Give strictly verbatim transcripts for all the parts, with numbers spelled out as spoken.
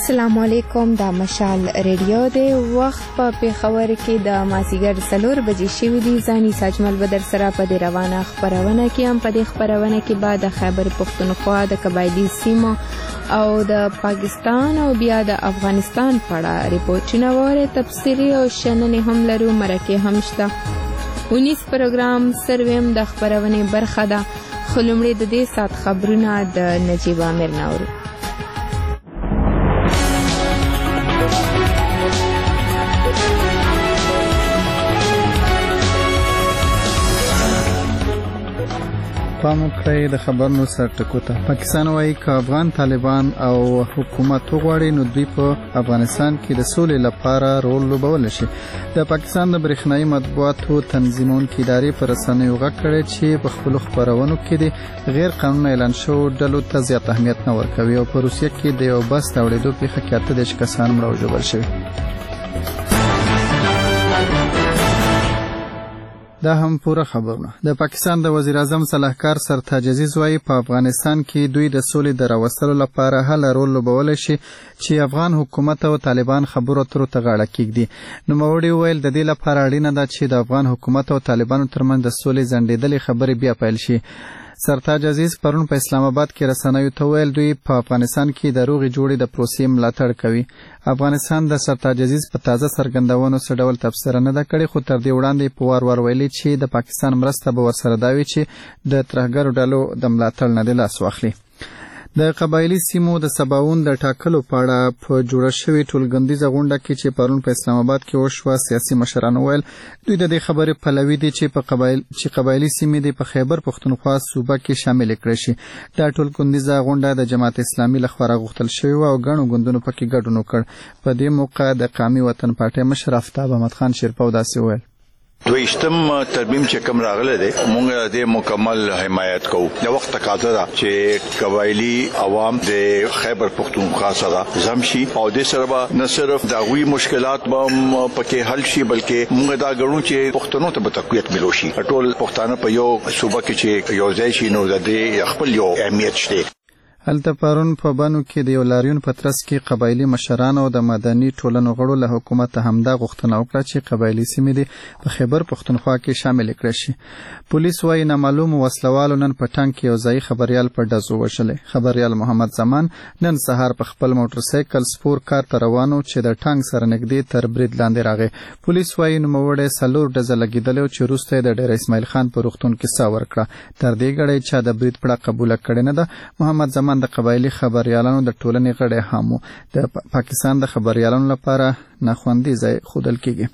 السلام علیکم. دا مشال ریډیو دی. وخت په پیښور کې د مازیګر څلور بجې شوي دي. زانی ساجمل بدر سره په دې روانه خپرونه کې هم په دې خپرونه کې بعد د خیبر پښتونخوا د قبایلی سیمو او د پاکستان او بیا د افغانستان په اړه ریپورټونه وره تفصیلي او شننې هم لرو. مرکه هم شته. ونیس پروګرام سرویم د خپرونې برخه ده. خلومړي د دې سات خبرونه د نجیب امیر ناورو. پام وکړئ د خبرونو سر ټکو ته. پاکستان وايي که افغان طالبان او حکومت وغواړي نو دوی په افغانستان کې د سولې لپاره رول لوبول شي. د پاکستان د برېښنایي مطبوعاتو تنظیمونکو ادارې پر رسنیو غږ کړی چې په خپلو خپرونو کې د غیر قانوني اعلان شوو ډلو ته زیات اهمیت نه ورکوي او په روسیه کې د یو بس د اورېدو پیښه کې اته دېرش کسان مړه او ژوبل شوي. دا هم پوره خبرونه. د پاکستان د وزیر اعظم صلاحکار سرتاج عزیز وايي په افغانستان کې دوی د سولې د راوستلو لپاره هل رول لوبولی شي چې افغان حکومت او طالبان خبرو اترو ته غاړه کېږدي. نوموړي وویل د دې لپاره اړینه ده چې د افغان حکومت او طالبانو ترمنځ د سولې ځنډېدلې خبرې بیا پیل شي. سرتاج عزیز پرون په اسلام آباد کې رسنیو ته ویل دوی په افغانستان کې د روغې جوړې د پروسې ملاتړ کوي. افغانستان د سرتاج عزیز په تازه څرګندونو څه ډول تبصره نه ده کړې، خو تر دې وړاندې په وار وار ویلي چې د پاکستان مرسته به ورسره دا وي چې د ترهګرو ډلو د ملاتړ نه دې لاس واخلي. د قبایلی سیمو د سباوون د ټاکلو په اړه په جوړه شوې ټولګندیزه غونډه کې چې پرون په اسلام آباد کې وشوه، سیاسي مشران وویل دوی د دې خبرې پلوي دي چې په قبایل چې قبایلی سیمې د په خیبر پښتونخوا صوبه کې شامل کړي شي. دا ټولګندیزه غونډه د جماعت اسلامي لخوا راغوښتل شوې وه او ګڼو ګوندونو پکې ګډون وکړ. په دې موقع د قومي وطن پارټۍ مشر آفتاب احمد خان شیرپو داسې وویل: دویشتم ترمیم چې کوم راغله ده موږ د مکمل حمایت کوو. د وخت تقاضا ده چې قبایلی عوام د خیبر پښتونخوا سره زمشي او د سره نه صرف د غوي مشکلات به پکې حل شي بلکې موږ دا غواړو چې پښتنو ته تقویت ملو شي. ټول پښتانه په یو صوبه کې چې یو ځای شي نو د خپل یو اهمیت شته. هلته پرون په بانو کې د یو لاریون په ترڅ کې قبایلی مشران او د مدني ټولنو غړو له حکومت همدا غوښتنه وکړه چې قبایلی سیمې د په خیبر پښتونخوا کې شامل کړي شي. پولیس وايي نامعلوم وسلوالو نن په ټانک کې یو ځای خبريال په ډزو وشلې. خبريال محمد زمان نن سهار په خپل موټر سایکل سپور کار ته روانو چې د ټانک سره نږدې تر برید لاندې راغی. پولیس وايي نوموړی څلور ډزه لګېدلې او چې وروسته د ډېر اسماعیل خان په روغتون کې ساه ورکړه. تر دې ګړۍ چا د برید پړه قبوله کړې نه ده. محمد زمان د قبایلی خبريالانو د ټولنې غړی هم د پاکستان د خبريالانو لپاره ناخوندي ځای ښودل کېږي.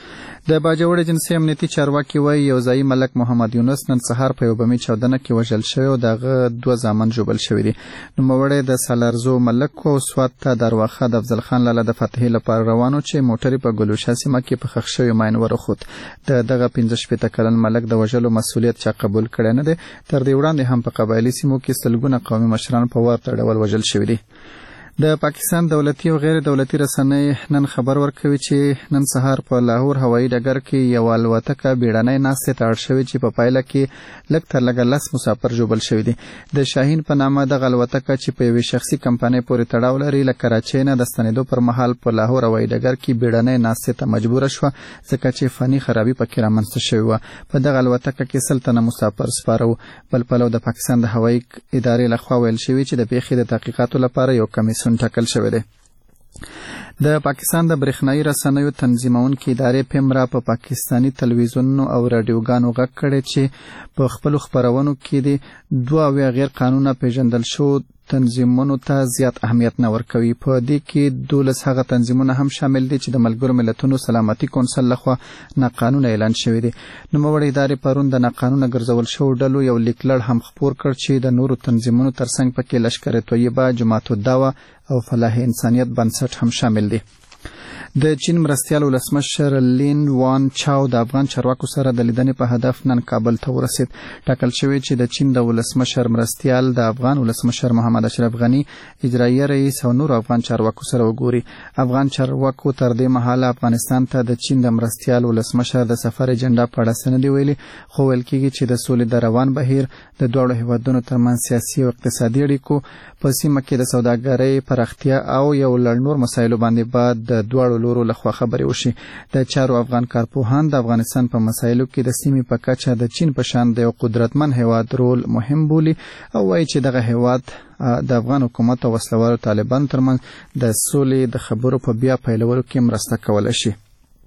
د باجوړ جنسي امنیتي چارواکي وايي یو ځای ملک محمد یونس نن سهار په یو بمي چاودنه کې وژل شوی او دغه دوه زامن ژوبل شوي دي. نوموړی د سالارزو ملک او سوات ته درواخه د افضل خان لاله د فتحې لپاره روانو چې موټرې په ګلوشه سیمه کې په ښخ شوي ماین ورخوت. د دغه پنځه شپېته کلن ملک د وژلو مسؤلیت چا قبول کړی نه دی. تر دې وړاندې هم په قبایلي سیمو کې سلګونه قومي مشران په ورته ډول وژل شوي دي. د پاکستان دولتي او غیر دولتي رسنۍ نن خبر ورکوي چې نن سهار په لاهور هوایي ډګر کې یو الوتکه بیړنۍ ناستې ته اړ شوې چې په پایله کې لږ تر لږه لس مسافر ژوبل شوي دي. د شاهین په نامه دغه الوتکه چې په یوې شخصي کمپنۍ پورې تړاو لري له کراچۍ نه د ستنېدو پر مهال په لاهور هوایي ډګر کې بیړنۍ ناستې ته مجبوره شوه ځکه چې فني خرابي پکې رامنځته شوې وه. په دغه الوتکه کې سل تنه مسافر سپاره وو. بل پلو د پاکستان د هوایي ادارې لخوا ویل شوي چې د پیښې د تحقیقاتو لپاره یو کمیسیون ټاکل شوی دی. د پاکستان د برېښنایي رسنیو تنظیمونکو ادارې پیمرا په پاکستانی تلویزیونونو او رادیوګانو غږ کړی چې په خپلو خپرونو کې د دوه اویا غیر قانونه پیژندل شوو تنظیمونو ته زیات اهمیت نه ورکوي. په دې کې دولس هغه تنظیمونه هم شامل دي چې د ملګرو ملتونو سلامتي کونسل لخوا ناقانونه اعلان شوي دي. نوموړې ادارې پرون د ناقانونه ګرځول شوو ډلو یو لیکلړ هم خپور کړ چې د نورو تنظیمونو ترڅنګ پکې لشکر طیبه، جماعت الدعوه او فلاح انسانیت بنسټ هم شامل دي. د چین مرستيال ولسمشر لین وان چاو د افغان چارواکو سره د لیدنې په هدف نن کابل ته ورسید. ټاکل شوی چې د چین د ولسمشر مرستيال د افغان ولسمشر محمد اشرف غنی، اجرایي رئیس او نور افغان چارواکو سره وګوري. افغان چارواکو تر دې مهاله افغانستان ته د چین د مرستيال ولسمشر د سفر اجنډا په اړه سند ویلي، خو ویل کېږي چې د سولې د روان بهیر د دوه هیوادونو ترمنځ سیاسي او اقتصادي اړیکو په سیمه کې د سوداګرۍ پراختیا او یو لړ نور مسایلو باندې بعد د دوه لورو لخوا خبرې وشي. د چارو افغان کارپوهان د افغانستان په مسایلو کې د سیمې په کچه د چین په شان د یو قدرتمن هیواد رول مهم بولي او وایي چې دغه هیواد د افغان حکومت او وسلوالو طالبان ترمنځ د سولې د خبرو په بیا پیلولو کې مرسته کولای شي.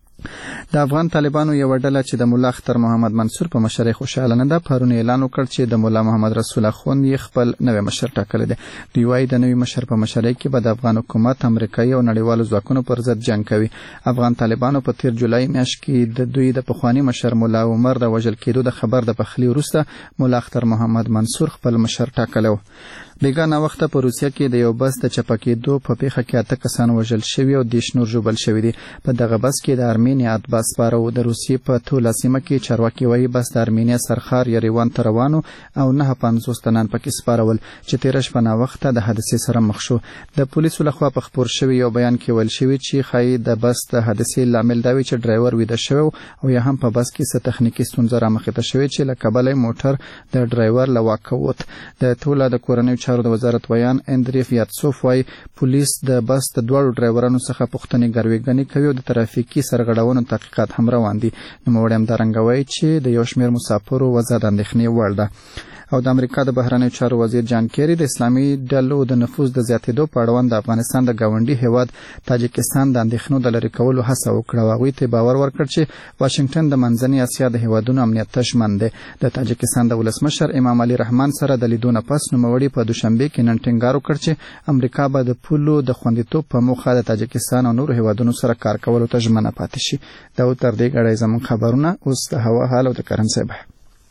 د افغان طالبانو یو ډله چې د مولا اختر محمد منصور په مشرۍ خوشاله نه ده، پرون اعلان وکړ چې د مولا محمد رسول اخوند یې خپل نوی مشر ټاکلی دی. دوی وایي د نوي مشر په مشرۍ کې به د افغان حکومت، امریکایي او نړیوالو ځواکونو پر ضد جنګ کوي. افغان طالبانو په تیر جولای میاشت کې د دوی د پخواني مشر مولا عمر د وژل کېدو د خبر د پخلی وروسته مولا اختر محمد منصور خپل مشر ټاکلی و. بیګانه وخت په روسیه کې د یو بس د چپکېدو په پیښه کې اته کسان وژل شوي او دیش نور ژوبل شوي دي. په دغه بس کې د ارمینیا اتباس سپاره و. د روسیې په توله سیمه کې چارواکي وایي بس د ارمینیا سرخار یریوان ته روانو او نه پنځوس تنان پکې سپارول چې تېره شپه ناوخته د حادثې سره مخ شو. د پولیسو لخوا په خپور شوي یو بیان کې ویل شوي چې ښایي د بس د حادثې لامل دا وي چې ډرایور ویده شوی او یا هم په بس کې څه تخنیکي ستونزه رامخته شوې چې له کبله موټر د ډرایور له واکه ووت. د توله د کورنیو چارو د وزارت ویان اندریف یاتسوف وایي پولیس د بس د دوړو ډرایورانو څخه پوښتنې ګروېږنې کوي او د ترافیکي سرغړونو تحقیقات هم روان دي. نوموړی همدارنګه وایي چې د یو شمېر مسافرو وضع د اندېښنې وړ ده. او د امریکا د بهرنیو چارو وزیر جان کیری د اسلامي ډلو د نفوذ د زیاتېدو په اړوند د افغانستان د ګاونډي هیواد تاجکستان د اندېښنو د لرې کولو هڅه وکړه. هغوی ته باور ورکړ چې واشنګټن د منځنۍ اسیا د هیوادونو امنیت ته ژمن دی. د تاجکستان د ولسمشر امام علي رحمان سره د لیدو نه پس نوموړي په دوشنبه کې نن ټینګار وکړ چې امریکا به د پولو د خوندیتوب په موخه د تاجکستان او نورو هیوادونو سره کار کولو ته ژمنه پاتې شي. دا تر دې غړي زموږ خبرونه. اوس د هوا حال او د کرنسۍ به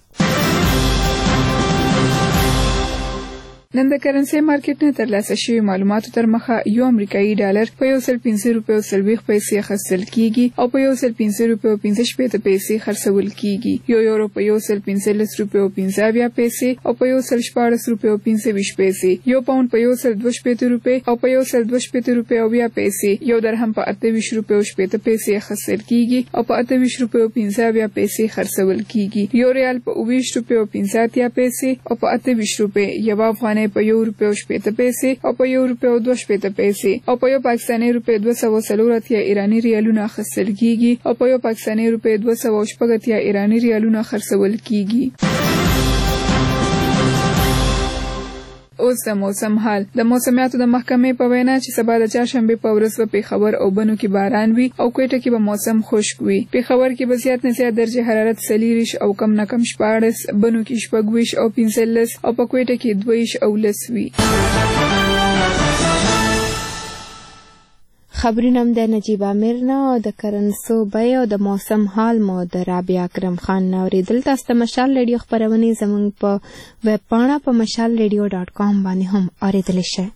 نن د کرنسي مارکیټ نه ترلاسه شوی معلوماتو تر مخه یو امریکایي ډالر په یو سل پنځه روپیو سلويخ پیسې خرڅل کیږي او په یو سل پنځه روپیو پنځه شپېته پیسې خرڅول کیږي. یو یورو په یو سل پنځلس روپیو پنځه اویا پیسې او په یو سل شپاړس روپیو پنځه ویشت پیسې. یو پاوند په یو سل دوه شپېته روپۍ او په یو سل دوه شپېته روپیو اویا پیسې. یو درهم په اته ویشت روپیو شپېته پیسې خرڅل کیږي او په اته ویشت روپیو پنځه اویا پیسې خرڅول کیږي. یو ریال په اوه ویشت روپیو پنځه اتیا پیسې او په اته ویشت روپۍ. یو افغانۍ په یو روپیو شپېته پیسې او په یو روپیو دوه شپېته پیسې او په یو پاکستاني روپۍ دوه سوه څلور اتیا ایراني ریالونه اخیستل کیږي او په یو پاکستاني روپۍ دوه سوه شپږ اتیا ایراني ریالونه خرڅول کیږي. اوس د موسم حال. د موسمیاتو د محکمې په وینا چې سبا د چهارشنبې په ورځ به پېښور او بنو کې باران وي او کوټه کې به موسم خشک وي. پېښور کې به زیات نه زیات درجه حرارت څلېرویشت او کم نه کم شپاړس، بنو کې شپږویشت او پنځلس او په کوټه کې دوهویشت او لس وي. خبرونه د نجیب امیر نه او د کرنسو بیه او د موسم حال مو د رابعه اکرم خان نه اورېدل. تاسو ته مشال ریډیو خپرونې زموږ په ویب پاڼه په مشال ریډیو ډاټ کام باندې هم اورېدلی شئ.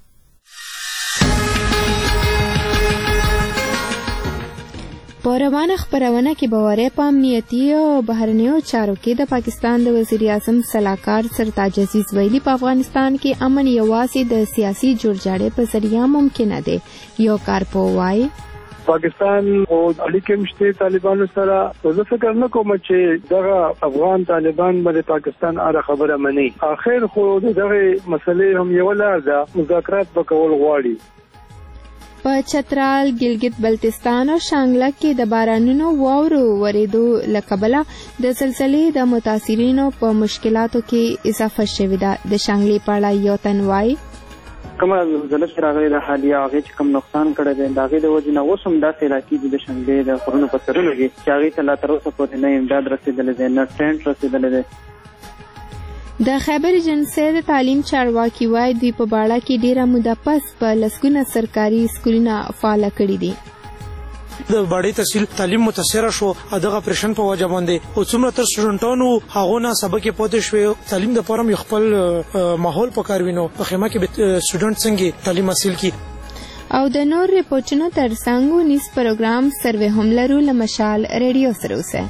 په روانه خپرونه کې به وری په امنیتي او بهرنیو چارو کې د پاکستان د وزیر اعظم صلاحکار سرتاج عزیز ویلي په افغانستان کې امن یوازې د سیاسي جوړجاړي په ذریعہ ممکن دی. یو کارپوه وایي پاکستان او اړیکې مشته طالبانو سره زه فکر نه کوم چې دغه افغان طالبان باندې پاکستان اره خبره مني. اخر خو دغه مسلې هم یو لار ده، مذاکرات وکول غواړي. په چترال، ګلګت بلتستان او شانګله کې د بارانونو واورو ورېدو له کبله د سلسلې د متاثرینو په مشکلاتو کې اضافه شوې ده. د شانګلې په اړه یو تن وایي کومه زلزله چې راغلې ده حالیه هغې چې کوم نقصان کړی دی د هغې د وجې نه اوس هم داسې علاقې دي د شانګلې د غرونو په سرونو کې چې هغې ته لا تر اوسه پورې نه امداد رسېدلی دی، نه ټینټ رسېدلی دی. د خیبر ایجنسۍ د تعلیم چارواکي وایي دوی په باړه کې ډېره موده پس په لسګونه سرکاري سکولونه فعاله کړي دي. د باړې تحصیل تعلیم متاثره شو دغه پریشن په وجه باندې او څومره تر سټوډنټانو هغه نه سبق یې پاتې شوی. تعلیم د پاره خپل ماحول پکار وینو په خیمه کې سټوډنټ څنګه تعلیم حاصل کړي. او د نور ریپورتونو ترڅنګ نیس پروګرام سروې هم لرو له مشال ریډیو سره اوسه.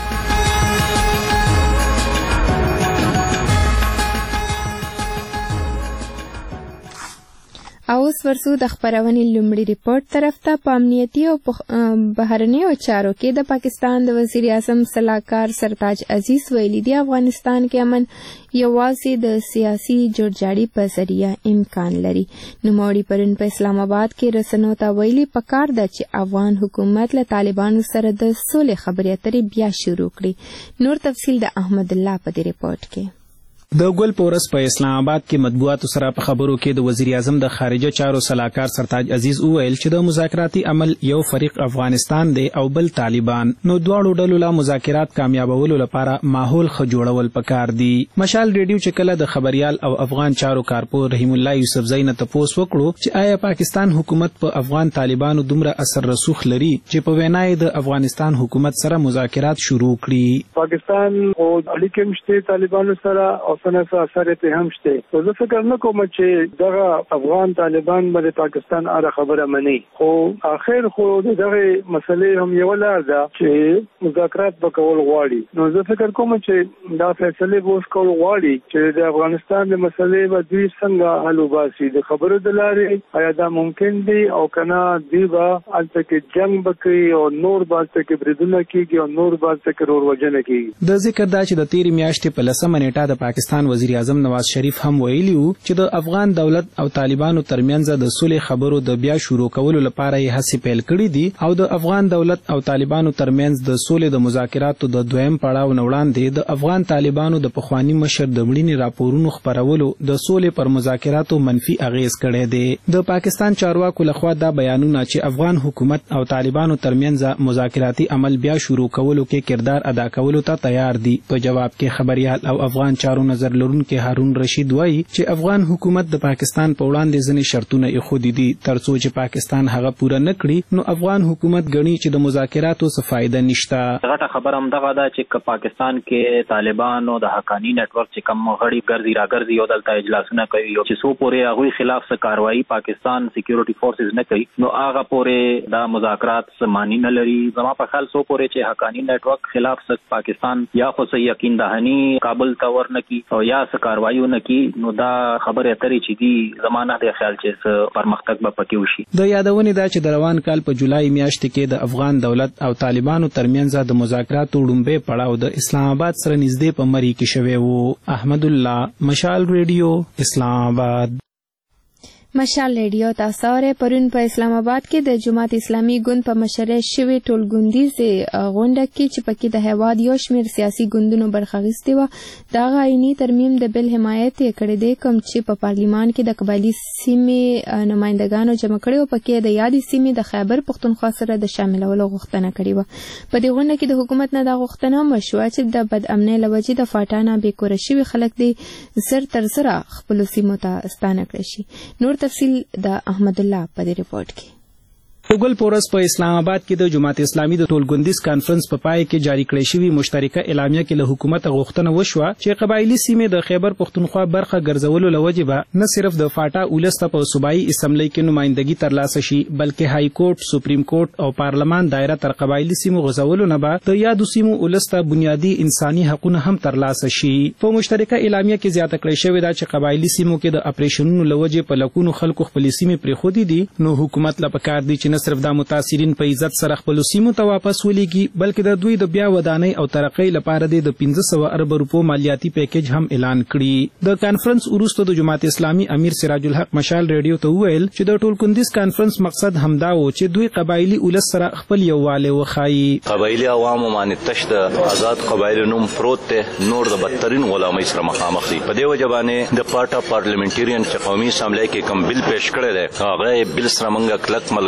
او اوس ورسو د خبرونې لومړي ریپورت طرف ته. په امنیتي او بهرنیو چارو کې د پاکستان د وزیر اعظم سلاکار سرتاج عزیز ویلي دی افغانستان کې امن یوازې د سیاسي جوړجاړي په ذریعه امکان لري. نوموړي پرون په اسلام آباد کې رسنیو ته ویلي پکار ده چې افغان حکومت له طالبانو سره د سولې خبرې اترې بیا شروع کړي. نور تفصیل د احمد الله په دې ریپورت کې. د ګل پورس په اسلام آباد کې مطبوعاتو سره په خبرو کې د وزیر اعظم د خارجه چارو سلاکار سرتاج عزیز وویل چې د مذاکراتي عمل یو فریق افغانستان دی او بل طالبان، نو دواړو ډلو له مذاکرات کامیابولو لپاره ماحول ښه جوړول پکار دي. مشال ریډیو چې کله د خبريال او افغان چارو کارپور رحیم الله یوسفزئی نه تپوس وکړو چې آیا پاکستان حکومت په پا افغان طالبانو دومره اثر رسوخ لري چې په وینای د افغانستان حکومت سره مذاکرات شروع کړي. پاکستان او اړیکې مشته طالبانو سره او څنګه اثر ته هم شته. زه فکر نه کوم چې دغه افغان طالبان باندې پاکستان اړه خبره مني، خو اخر خو دغه مسلې هم یو لار ده چې مذاکرات وکول غواړي. نو زه فکر کوم چې دا فیصله به وکول غواړي چې د افغانستان د مسلې په دوی څنګه حل وباسي. د خبرو د لارې آیا دا ممکن دی او کنه دی به البته کې جنگ وکړي او نور بالته کې بریدونه کیږي او نور بالته کې رور وجنه کیږي. د ذکر دا چې د تیرې میاشتې په لسمه نیټه د پاکستان وزیر اعظم نواز شریف هم ویلي وو چې د افغان دولت او طالبانو ترمنځ د صلح خبرو د بیا شروع کولو لپاره یې هڅې پیل کړې دي او د افغان دولت او طالبانو ترمنځ د صلح د مذاکراتو د دویم پړاو نه وړاندې د افغان طالبانو د پخوانی مشر د مړینې راپورونو خبرولو د صلح پر مذاکراتو منفي اغیز کړی دی. د پاکستان چارواکو لخوا دا بیانونه چې افغان حکومت او طالبانو ترمنځ مذاکراتي عمل بیا شروع کولو کې کردار ادا کولو ته تیار دي. په جواب کې خبريال او افغان چارو نظر لرونکي هارون رشید وایي چې افغان حکومت د پاکستان په وړاندې ځینې شرطونه ایښودي دي ترڅو چې پاکستان هغه پوره نه کړي، نو افغان حکومت ګڼي چې د مذاکراتو څه فایده نشته. غټه خبره هم دغه ده چې پاکستان کې طالبان او د حقانی نت ورک چې کوم غړي ګرځي راګرځي او دلته اجلاسونه کوي او چې سو پورې هغه خلاف څه کاروایی پاکستان سکیورټي فورسز نه کوي، نو هغه پورې دا مذاکرات معنی نه لري. زما په خیال سو پورې چې حقانی نت ورک خلاف څه پاکستان یا خو څه یقین دهني کابل ته ورنکي او یا څه کاروایی نه کی، نو دا خبره اترې چې دی زمانه د خیال چې پرمختګ به پکې وشي. د یادونې دا چې د روان کال په جولای میاشت کې د افغان دولت او طالبانو ترمنځ د مذاکراتو لومړی پړاو د اسلام آباد سره نږدې په مری کې شوی وو. احمد الله، مشال ریډیو، اسلام آباد. مشال ریډیو تاسو اورئ. پرون په اسلام آباد کې د جماعت اسلامي ګوند په مشرۍ شوې ټولګوندیزه غونډه کې چې پکې د هیواد یو شمېر سیاسي ګوندونو برخه اخیستې وه، دغه عیني ترمیم د بل حمایت یې کړی دی کوم چې په پارلیمان کې د قبایلي سیمې نمایندګانو جمع کړي او پکې د یادې سیمې د خیبر پښتونخوا سره د شاملولو غوښتنه کړې وه. په دې غونډه کې د حکومت نه دا غوښتنه هم وشوه چې د بد امنۍ له وجې د فاټا نه بېکوره شوي خلک دې زر تر زره خپلو سیمو ته ستانه کړی شي. نور تفصیل د احمد الله په دې ریپورت کې. ګل پورس په اسلام آباد کې د جماعت اسلامي د ټولګوندیز کانفرنس په پای کې جاری کړی شوی مشترکه اعلامیه کې له حکومت غوښتنه وشوه چې قبایلی سیمې د خیبر پښتونخوا برخه ګرځولو لوجې به نه صرف د فاټا ولسته په صوبایي اسمبلی کې نمائندګي ترلاسه شي بلکې های کورټ، سپریم کورټ او پارلمان دایره تر قبایلی سیمو غځولو نه به د یادو سیمو ولسته بنیادی انساني حقوقونه هم ترلاسه شي. په مشترکه اعلامیه کې زیاته کړی شوی دا چې قبایلی سیمو کې د اپریشنونو لوجې په لکونو خلکو خپل سیمې پرېښودې دي، نو حکومت لا پکار دی چې نه صرف د متاثرین په عزت سره خپل سیمو ته واپس ولېږي بلکې د دوی د بیا ودانۍ او ترقۍ لپاره د پنځه سوه ارب روپو مالیاتي پیکیج هم اعلان کړي. د کانفرنس وروسته د جماعت اسلامي امیر سراج الحق مشال ریډیو ته وویل چې د ټولګوندیز کانفرنس مقصد همدا و چې دوی قبایلی ولس سره خپل یووالی وښایي. قبایلی عوامو باندې تش د آزاد قبایلو نوم پروت دی، نور د بدترین غلامۍ سره مخامخ دي. په دې وجه باندې د پارټا پارلیمنټریان چې قومي اسمبلی کې کوم بل پیش کړی دی هغه بل سره موږ کلک ملګرتیا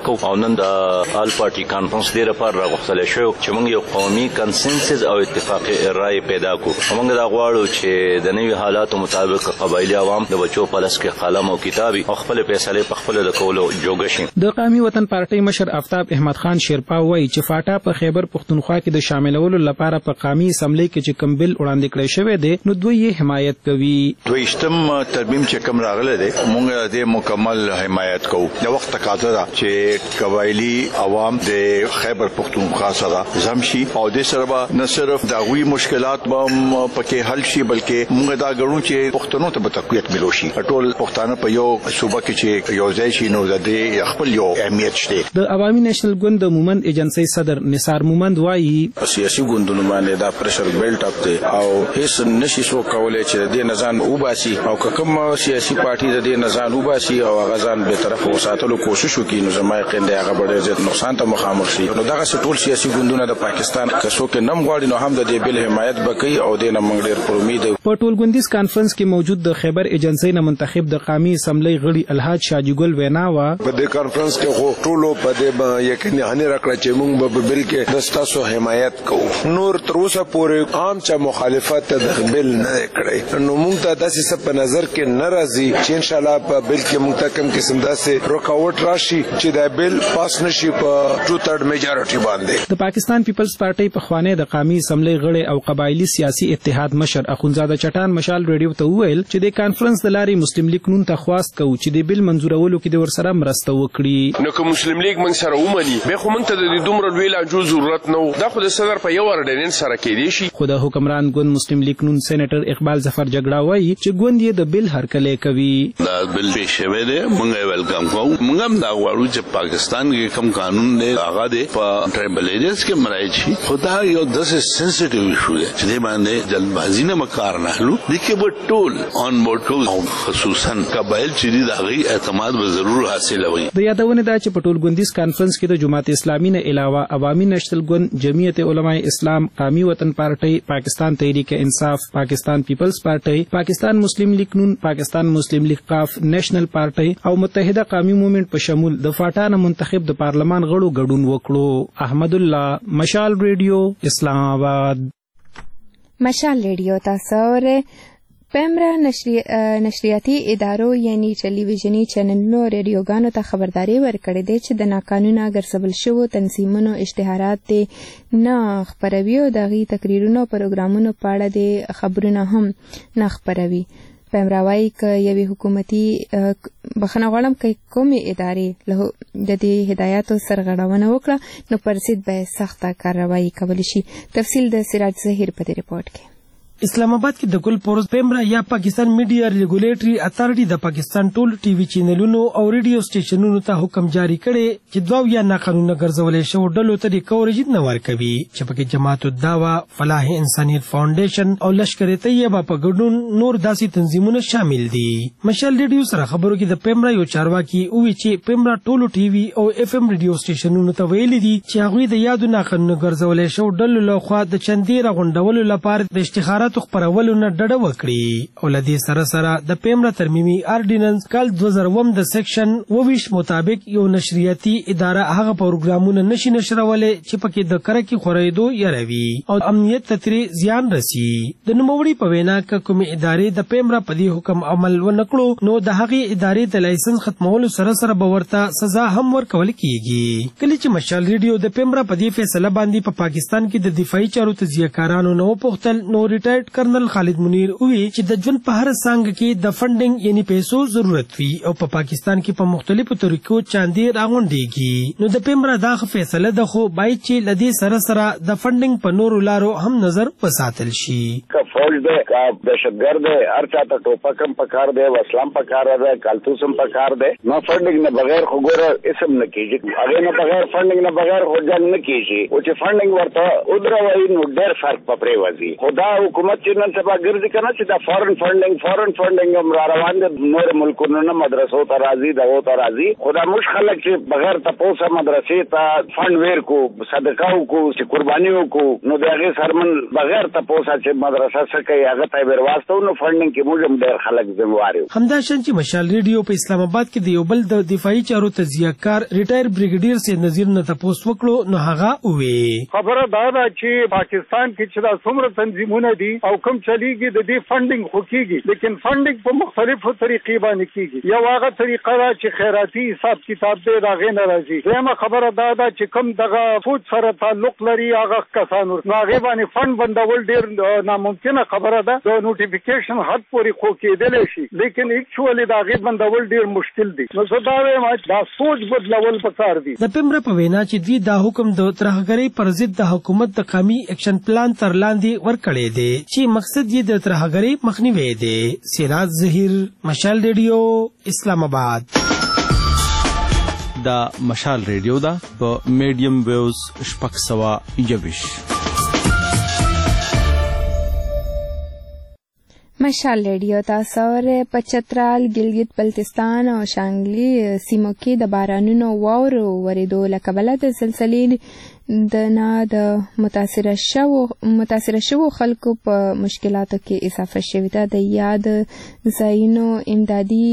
کو او نن د آل پارټي کانفرنس ډیر پر راغښتل شو چې موږ یو قومي کنسنسس او اتفاق رائے پیدا کو موږ دا غواړو چې د نوي حالاتو مطابق قبایلی عوام د بچو په لاس کې قلم او کتابي او خپل فیصله په خپل د کولو جوګ شي. د قومي وطن پارټي مشر آفتاب احمد خان شیرپا وایي چې فاټا په خیبر پختونخوا کې د شاملولو لپاره په قومي اسمبلی کې چې کوم بل وړاندې کړی شوی دی نو دوی یې حمایت کوي. دویشتم ترمیم چې کوم راغله دی موږ د مکمل حمایت کوو. د وخت تقاضا ده چې قبایلی عوام د خیبر پختونخوا سره زمشي او د سره نه صرف د غوي مشکلات به پکې حل شي بلکې موږ دا غواړو چې پښتنو ته به تقویت ملو شي. ټول پښتانه په یو صوبه کې چې یو ځای شي نو د خپل یو اهمیت شته. د عوامي نېشنل ګوند د مومند ایجنسی صدر نثار مومند وایي سیاسي ګوندونو باندې دا پرشر بیلټ اپ دی او هیڅ نشي سو کولای چې د نظام وباسي او کوم سیاسي پارټي د نظام وباسي او غزان به طرف وساتلو کوشش وکړي نو زما یقین دی هغه ډېر زیات نقصان ته مخامخ شي. نو دغه ټول سیاسي ګوندونه د پاکستان کسو کې نم غواړي نو هم د دې بل حمایت وکړي او د نمنګ ډېر پر امید. په ټولګوندیز کانفرنس کې موجود د خیبر ایجنسی نه منتخب د قومي اسمبلی غړي الحاج شاجګل وینا وا په دې کانفرنس کې خو ټولو په دې یقین نه راکړه چې موږ به بل کې دستاسو حمایت کوو. نور تر اوسه پورې عام چا مخالفت د بل نه کړی نو موږ ته داسې څه په نظر کې ناراضي چې ان شاء الله په بل کې موږ ته کوم قسم داسې رکاوټ راشي چې دا بل پاس نشي په ټو تھرډ میجارټي باندې. د پاکستان پیپلز پارټي په خوانه د قومي اسمبلی غړي او قبایلی سیاسي اتحاد مشر اخونزاده چټان مشال ریډیو ته وویل چې د کانفرنس د لارې مسلم لیگ نون ته خواست کوي چې د بل منزورولو کې د ورسره مرسته وکړي. نو که مسلم لیگ موږ سره ومني به خو موږ ته د دومره لوی لانجو ضرورت نه و. دا خو د صدر په یو اردنین سره کېدی شي. خو د حکمران ګوند مسلم لیگ نون سېنیټر اقبال ظفر جګړه وایي چې ګوند یې د بل هرکلی کوي. دا بل پیش شوی دی موږ یې ویلکم کوو. موږ هم دا غواړو چې پاکستان کې کوم قانون دی هغه دی په ټرایبل ایریاز کې مراعات شي. خو دا یو داسې سنسټیو ایشو دی چې دې باندې جلدبازي نه مکار نه هلو د کې به ټول آن بورډ کوو خصوصا قبایل چې د هغې اعتماد به ضرور حاصلوي. د یادونه ده چې په ټولګوندیز کانفرنس کې د جماعت اسلامي نه علاوه عوامي نېشنل ګوند جمعیت علماء اسلام قومي وطن پارټي پاکستان تحریک انصاف پاکستان پیپلز پارټي پاکستان مسلم لیگ نون پاکستان مسلم لیگ قاف نېشنل پارټي او متحده قومي موومېنټ په شمول د فاټا نه منتخب د پارلمان غړو ګډون وکړو. احمد الله مشال ریډیو اسلام آباد. مشال ریډیو تاسو اوره پیمرا نشریاتي ادارو یعنی ټلویزیونی چینلونو ریډیوګانو ته خبرداري ورکړې ده چې د ناقانونه ګرځول شوو تنظیمونو اشتهارات دې نه خپروي او د هغې تقریرونو پروګرامونو په اړه د خبرونه هم نه خپروي. پیمرا وایي که یوې حکومتي بخښنه غواړم که کومې ادارې د دې هدایاتو سرغړونه وکړه نو پر ضد به سخته کارروایي کولی شي. تفصیل د سراج ظهیر په دې رپورټ کې. اسلام آباد کې د ګل پورز پیمرا یا پاکستان میډیا ریګولیټري اتھارټي د پاکستان ټول ټي وي چینلونو او ریډیو سټیشنونو ته حکم جاری کړي چې دوه یا ناقانونه ګرځولې شو ډلو ته د کورج نه ورکوي چې پکې جماعت الدعوا فلاح انسانیت فاونډیشن او لشکر طیبه په ګډون نور داسې تنظیمونه شامل دي. مشال ریډیو سره خبرو کې د پیمرا یو چارواکي وی چې پیمرا ټول ټي وي او اف ام ریډیو سټیشنونو ته ویلي دي چې هغه د یادو ناقانونه ګرځولې شو ډلو لخوا د چندې راغونډولو لپاره د اشتهار خبرولو نه ډډه وکړي او لدې سره سره د پیمرا ترمیمي آرډیننس کال دوه زره اووه د سیکشن اووه مطابق یو نشریاتي اداره هغه پروګرامونه نشي نشرولې چې پکې د کرکې خورېدو یاروي او امنیت ته ترې زیان رسي. د نوموړي په وینا که کومې ادارې د پیمرا په دې حکم عمل ونکړو نو د هغې ادارې د لایسنس ختمولو سره سره به ورته سزا هم ورکول کیږي. کله چې مشال ریډیو د پیمرا په دې فیصله باندې په پاکستان کې د دفاعي چارو تجزیهکارانو نه وپوښتل نو ریټایرډ کرنل خالد منیر وی چې د ژوند په هر څانګه کې د فنډینګ یعنی پیسو ضرورت وي او په پاکستان کې په مختلفو طریقو چاندې راغونډيږي نو د پیمرا دا فیصله د خو باید چې لدی سره سره د فنډینګ په نورو لارو هم نظر وساتل شي. کا فوج ده کا دهشتګرد ده هر چاته ټوپکم پکار ده وسلام پکار ده کالتوسم پکار ده نو فنډینګ نه بغیر خو ګوره اسم نه کیږي هغه نه بغیر فنډینګ نه بغیر خو جنګ نه کیږي او چې فنډینګ ورته ودروي نو ډېر فرق پپري وځي خدا حکومت حکومت چې نن سبا ګرځي کنه چې دا فورن فندینګ فورن فندینګ هم را روان دي نور ملکونو نه مدرسو ته راځي دغه ته راځي خدا مش خلک چې بغیر تاسو مدرسې ته فند ور کو صدقه کو چې قرباني کو نو دغه سرمن بغیر تاسو چې مدرسه سکه هغه ته ور واسطو نو فندینګ کې موږ ډېر خلک ذمہوار یو. همداشان چې مشال ریډیو په اسلام آباد کې د یو بل د دفاعي چارو تجزیه‌کار ریټایر بریګیډیر سي نذیر نه تاسو وکړو نو هغه وې خبره دا ده چې پاکستان کې چې دا څومره تنظیمونه دي او کوم چلیږي د دې فندینګ خو کیږي لیکن فندینګ په مختلفو طریقې باندې کیږي یو هغه طریقه ده چې خیراتي حساب کتاب دې دا غي نه راځي دغه خبره دا ده چې کوم دغه فوت سره تعلق لري هغه کسانو هغه باندې فند بندول ډیر ناممکنه خبره ده د نوټیفیکیشن حد پورې خو کېدل شي لیکن اکچوالي دا غي بندول ډیر مشکل دي نو زه دا وایم دا سوچ بدلول پکار دي. د پیمره په وینا چې دوی دا حکم د ترهګرۍ پر ضد د حکومت د قومي اکشن پلان تر لاندې ورکړی دی چې مقصد یې د ترهګرۍ مخنیوی دی. سراج ظهیر مشال ریډیو اسلام آباد. دا مشال ریډیو دا په میډیم ویوز شپږ سوه یوویش. مشال ریډیو تاسو ور په چترال ګلګت بلتستان او شانګلي سیمو کې د بارانونو واورو ورېدو له کبله د سلسلې د نه د متاثر شوو متاثر شوو خلکو په مشکلاتو کې اضافه شوې ده. د یاد ځایونو امدادي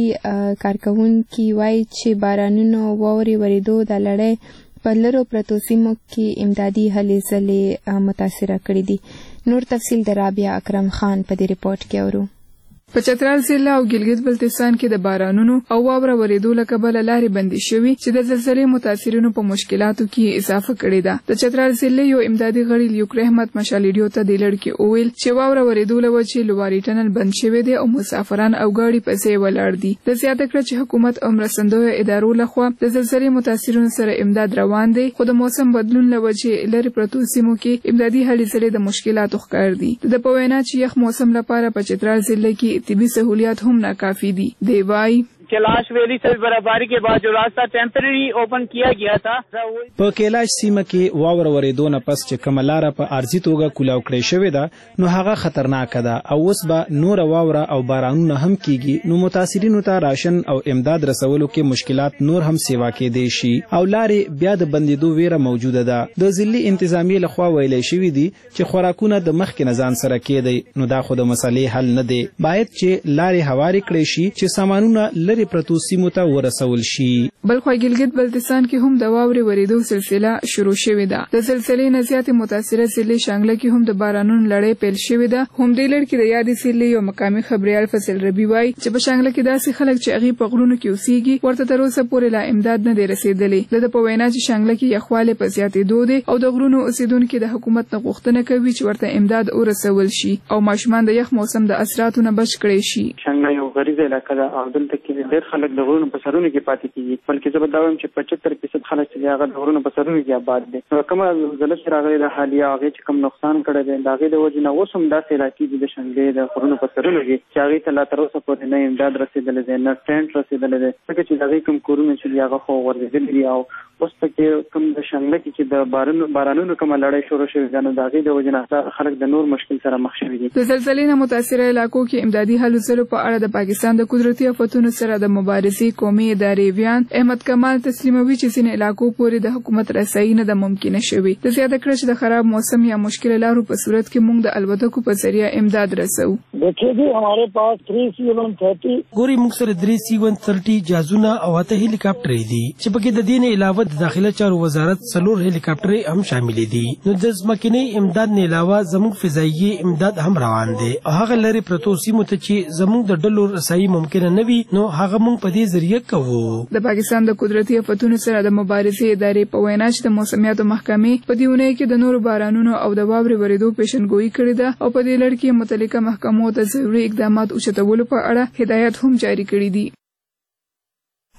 کارکونکي وایي چې بارانونو واوري ورېدو د لړۍ په لرو پرتو سیمو کې امدادي هلې ځلې متاثره کړې دي. نور تفصیل د رابعه اکرم خان په دې ریپورت کې اورو. په چترال ضلع او ګلګت بلتستان کې د بارانونو او واوره ورېدو له کبله لارې بندي شوې چې د زلزلې متاثرینو په مشکلاتو کې اضافه کړې ده. د چترال ضلع یو امدادي غړي لیوک رحمت مشال ریډیو ته د لړ کې اویل چې واوره ورېدو له وجې لواري ټنل بند شوی دی او مسافران او ګاډي پسې ولاړ دي. د زیاته کړه چې حکومت او مرستندویه ادارو لخوا د زلزلې متاثرینو سره امداد روان دی خو د موسم بدلون له وجې لرې پرتو سیمو کې امدادي هلې ځلې د مشکلاتو ښکار دي. د په وینا چې یخ موسم لپاره په چترال ضلع کې طبي سہولیات هم ناکافی دی. دیوائی कैलाश वैली से बर्फबारी के बाद जो रास्ता टेम्पररी ओपन किया गया था په کیلاش سیمه کې واور ورېدو نه پس چې کومه لاره په عارضي توګه کولاو کړې شوې ده نو هغه خطرناک ده او اوس به نور واوره او بارانونه هم کیږي نو متاثرینو ته راشن او امداد رسولو کې مشکلات نور هم سیوا کېدی شي او لارې بیا د بندیدو ویره موجوده ده. د ضلعي انتظامیې لخوا ویلې شوې دي چې خوراکونه د مخکې نه ځان سره کېدی نو دا خو د مسلې حل نه دی. باید چې لارې هوارې کړې شي چې سامانونه لري پرتو سیمو ته ورسول شي. بلخو ګلګت بلتستان کې هم د واورې ورېدو سلسله شروع شوې ده. د زلزلې نه زیاتې متاثره ضلع شانګله کې هم د بارانونو لړۍ پیل شوې ده. هم دې لړ کې د یادې ضلع یو مقامي خبريال فصل ربي وایي چې په شانګله کې داسې خلک چې هغې په غرونو کې اوسېږي ورته تر اوسه پورې لا امداد نه دی رسېدلی. د ده په وینا چې شانګله کې یخوالی په زیاتېدو دی او د غرونو اوسېدونکي د حکومت نه غوښتنه کوي چې ورته امداد ورسول شي او ماشومان د یخ موسم د اثراتو نه بچ کړی شي. شانګله یو غریزه علاقه ده او دلته کې ډېر خلک د غرونو په سرونو کې پاتې کیږي بلکې زه به دا وایم چې پچهتر فیصد خلک چې هغه د غرونو په سرونو کې آباد دي. نو کومه زلزله چې راغلې ده حالیه هغې چې کوم نقصان کړی دی د هغې د وجې نه اوس هم داسې علاقې دي د شانګلې د غرونو په سرونو کې چې هغې ته لا تر اوسه پورې نه امداد رسېدلی دی نه ټینټ رسېدلی دی ځکه چې د هغې کوم کورونه چې دي هغه خو غورځېدلي دي او اوس پکې کوم د شانګله کې چې د بارانونو کومه لړۍ شروع شوې ده نو د هغې د وجې نه خلک د نور مشکل سره مخ شوي دي. د زلزلې نه متاثره علاقو کې امدادي هلو ځلو په اړه د پاکستان د قدرتي آفتونو سره د مبارزې قومي ادارې ویان احمد کمال تسلیموي چې ځینې علاقو پورې د حکومت رسایي نه ده ممکنه شوې. د زیاته کړه چې د خراب موسم یا مشکل لارو په صورت کې موږ د الوتکو په ذریعه امداد رسو. देखिए जी हमारे पास थ्री सी वन थर्टी ګوري موږ سره درې سی ون ثلاثين جازونه او اته هلیکاپټرې دي چې پکې د دین علاوه د داخله چارو وزارت څلور هلیکاپټرې هم شامل دي. نو د ځمکني امداد نه علاوه زموږ فضایي امداد هم روان دي او هغه لري پروتو سیمو ته چې زموږ د ډلو رسایي ممکن نه وي نو هغه موږ په دې ذریعہ کوو. د پاکستان د قدرتي آفتونو سره د مبارزې ادارې په وینا چې د موسمیاتو محکمې په دې اونۍ کې د نورو بارانونو او د واورې ورېدو پیشنګویي کړې ده او په دې لړ کې متعلقه محکمو ته ضروري اقدامات اوچتولو په اړه هدایت هم جاری کړي دي.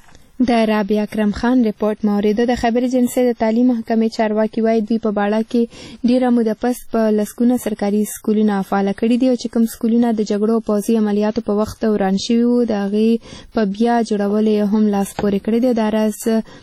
د رابعه اکرم خان رپورټ موریده د خیبر ایجنسۍ د تعلیم محکمې چارواکي وایي دوی په باړه کې ډیره موده پس په لسګونه سرکاري سکولونه فعاله کړي دي او چې کوم سکولونه د جګړو او پوځي عملیاتو په وخت وران شوي وو د هغې په بیا جوړولو یې هم لاس پورې کړی دی. دا راز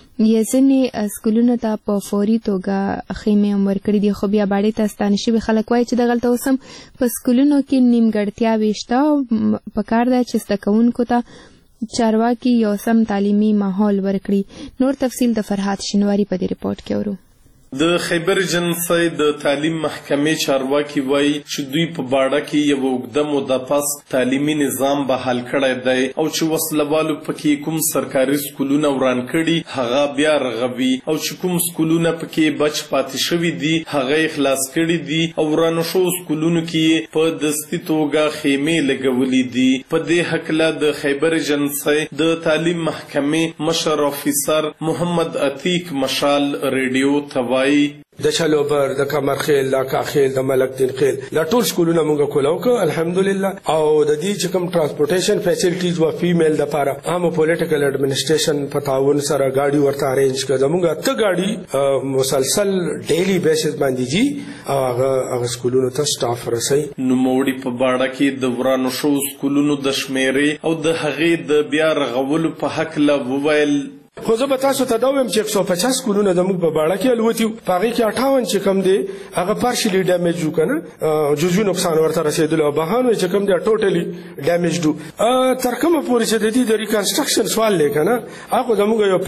یې ځینې سکولونو ته په فوري توګه خیمې هم ورکړي دي، خو بیا باړې ته ستانه شوي خلک وایي چې دغلته اوس هم په سکولونو کې نیمګړتیاوې شته او پکار ده چې زده کوونکو ته چارواکي یو سم تعلیمي ماحول ورکړي. نور تفصیل د فرهاد شینواری په دې رپورټ کې اورو. د خیبر ایجنسۍ د تعلیم محکمې چارواکي وایي چې دوی په باړه کې یو اوږده موده پس تعلیمي نظام بحال کړی دی او چې وسلوالو پکې کوم سرکاري سکولونه وران کړي هغه بیا رغوي او چې کوم سکولونه پکې بچ پاتې شوي دي هغه یې خلاص کړي دي او ورانو شوو سکولونو کې په دستي توګه خیمې لګولې دي. په دې هکله د خیبر ایجنسۍ د تعلیم محکمې مشر افیسر محمد عتیق مشال ریډیو ته د چلوبر د کمرخیل د کاخیل د ملک دین خیل دا ټول سکولونه موږ کولاو ک الحمدلله او د دې چې کوم ترانسپورټیشن فیسیلیټیز و فیمیل د لپاره هم پولیټیکل اډمنسټریشن په تعاون سره گاډي ورته ارینج کړه. موږ ته گاډي مسلسل ډیلی بیسز باندې جی او هغه هغه سکولونو ته سټاف رسي. نوموړي په باړه کې د ورانو شو سکولونو د شمیرې او د هغې د بیا رغولو په هکله وویل. خو زه به تاسو ته دا وایم چې یک سو پچاس سکولونه زموږ په باړه کې الوتي وو، په هغې کې اټاون چې کوم دی هغه پارشلي ډیمیج وو که نه جزوي نقصان ورته رسېدلی او بهان وی چې کوم دی ټوټلي ډیمیجډ وو. تر کومه پورې چې د دې د ریکنسټرکشن سوال دی که نه هغه زموږ یو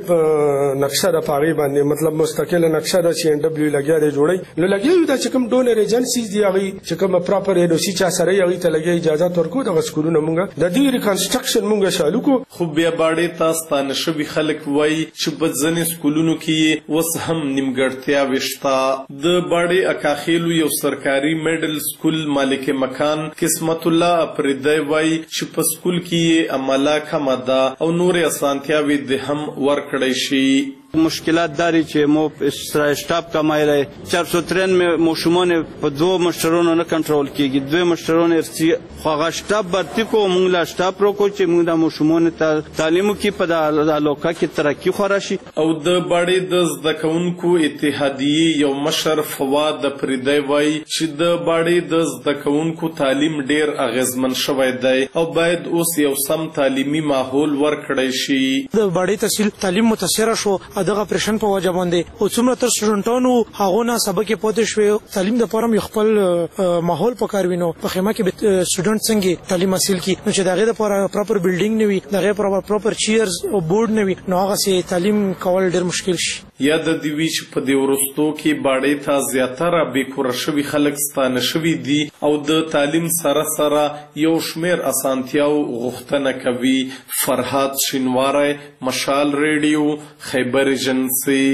پیټنټ نقشه ده په هغې باندې مطلب مستقله نقشه ده چې این ډبلیو لګیا دی جوړی نو لګیا وي دا چې کوم ډونر ایجنسیز دي هغې چې کومه پراپر این او سی چا سره یې هغې ته لګیا اجازت ورکړو دغه سکولونه مونږ د دې ریکنسټرکشن مونږ چالو کړو. خو بیا باړې ته ستانه شوي خلک وایي چې په ځینې سکولونو کې اوس هم نیمګړتیاوې شته. د باړې اکاخیلو یو سرکاري میډل سکول مالک مکان قسمت الله افریدی وایي چې په سکول کې یې عمله کمه ده او نورې اسانتیاوې دې هم ورکړی شي. مشکلات داری چې مو اسټاپ کمای رہے چار سو ترانوے مشمون په دوه مشترونو نه کنټرول کیږي دوه مشترونه ارسي خو شټاپ برتی کو مونږ لا شټاپ روکو چې مونږ د مشمون ته تعلیم کې په د لوکا کې ترقی خوراشي. او د باړې د زده کوونکو اتحادیې یو مشر فواد فریدی وایي چې د باړې د زده کوونکو تعلیم ډیر اغیزمن شوی دی او باید اوس یو سم تعلیمي ماحول ورکړی شي. د باړې تحصیل تعلیم متاثر شو دغه پرشن په وجه باندې او څومره تر سټوډنټانو هغه نه سبق پاتې شوی تعلیم د پرم خپل ماحول پکار وینو په خیمه کې سټوډنټ څنګه تعلیم حاصل کی نو چې دغه لپاره پراپر بلډینګ نه وي دغه پراپر پراپر چیرز او بورډ نه وي نو هغه سي تعلیم کول ډیر مشکل شي. یا د دې وی چې په دې ورستو کې باړې ته زیاتره بیکور شوي خلک ستانه شوي دي او د تعلیم سره سره یو شمیر اسانتیاو غوښتنه کوي. فرهاد شینواری مشال ریډیو خیبر ایجنسی.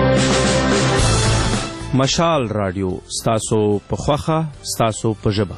مشال رادیو ستاسو په خوخه ستاسو په ژبه.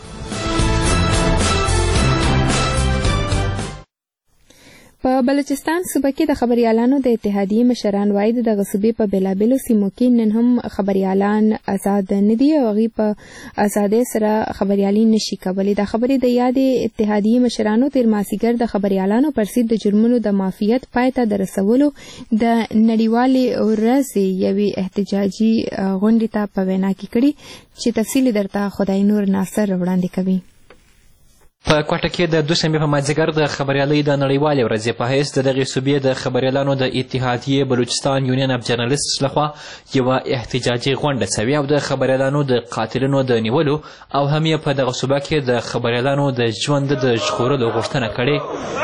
په بلوچستان صوبه کې د خبريالانو د اتحادیې مشران وایي د دغه صوبې په بېلابېلو سیمو کې نن هم خبريالان آزاد نه دي او هغوی په ازادۍ سره خبريالي نشي کولی. دا خبرې د یادې اتحادیې مشرانو تېر مازدیګر د خبريالانو پر ضد د جرمونو د معافیت پای ته د رسولو د نړیوالې ورځې یوې احتجاجي غونډې ته په وینا کې کړي چې تفصیل درته خدای نور ناصر وړاندې کوي. په کوټه کې د دوشنبې په مازدیګر د خبریالۍ د نړیوالې ورځې په حیث د دغې صوبې د خبریالانو د اتحادیې بلوچستان یونین اف جرنالیسټس لخوا یوه احتجاجي غونډه سوې او د خبریالانو د قاتلینو د نیولو او هم یې په دغه صوبه کې د خبریالانو د ژوند د ژغورلو غوښتنه کړې.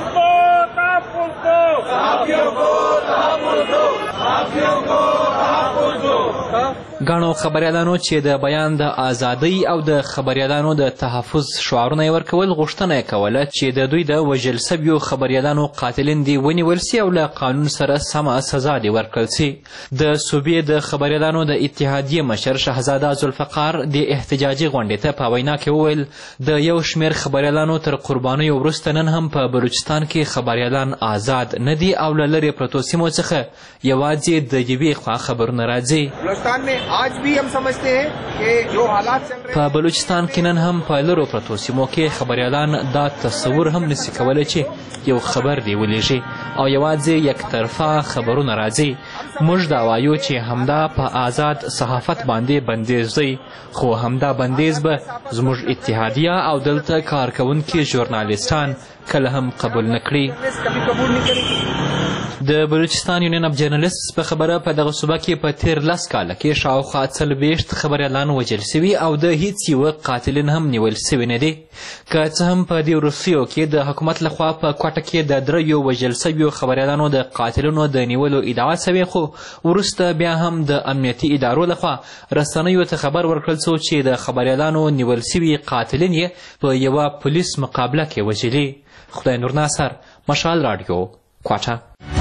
ګڼو خبریالانو چې د بیان د ازادۍ او د خبریالانو د تحفظ شعارونه یې ورکول غوښتنه یې کوله چې د دوی د وژل سویو خبریالانو قاتلین دې ونیول سي او له قانون سره سمه سزا دې ورکړل سي. د صوبې د خبریالانو د اتحادیې مشر شهزاده ذوالفقار د احتجاجي غونډې ته په وینا کې وویل د یو شمېر خبریالانو تر قربانیو وروسته نن هم په بلوچستان کې خبریالان آزاد نه دي او له لرې پرتو سیمو څخه یوازې د یوې خوا خبرونه راځي. بلوچستان में आज भी हम समझते हैं कि जो हालात चल रहे په بلوچستان کې نن هم په لرو پرتو سیمو کې خبریالان دا تصور هم نشي کولی چې یو خبر دی ولیږي او یوازې یک طرفه خبرونه راځي. موږ دا وایو چې همدا په آزاد صحافت باندې بندیز دی، خو همدا بندیز به زموږ اتحادیه او دلته کارکوونکي ژورنالیستان کله هم قبول نکړي. د بلوچستان یونین اف جرنالیسټس په خبره په دغه صوبه کې په تیر لس کاله کې شاوخوا څلوېښت خبریالان وژل سوي او د هیڅ یوه قاتلین هم نیول سوي نه دي. که څه هم په دې وروستیو کې د حکومت لخوا په کوټه کې د دریو وژل سویو خبریالانو د قاتلینو د نیولو ادعا سوې، خو وروسته بیا هم د امنیتي ادارو لخوا رسنیو ته خبر ورکړل څو چې د خبریالانو نیول سوي قاتلین یې په یوه پولیس مقابله کې وژلي. خدای نور ناصر، مشال رادیو، کوټه.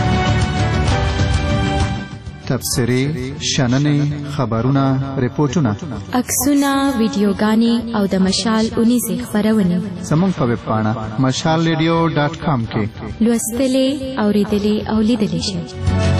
تبصرې، شننې، خبرونه، ریپورټونه، عکسونه، ویډیوګانې او د مشال اونیزې خپرونې زموږ په ویب پاڼه مشال ریډیو ډاټ کام کې لوستلې، اورېدلې او لیدلې شئ.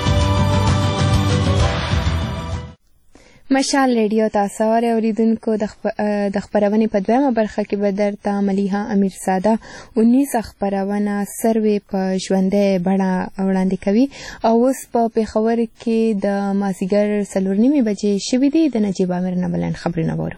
مشال ریډیو تاسو اوریدونکو د خپرونې په دویمه برخه کې به درته ملیحه امیرزاده اونیزه خپرونه سروې په ژوندۍ بڼه وړاندې کوي او اوس په پېښور کې د مازدیګر څلور نیمې بجې شوي دي. د نجیب امیر نه بلند خبرونه وورو.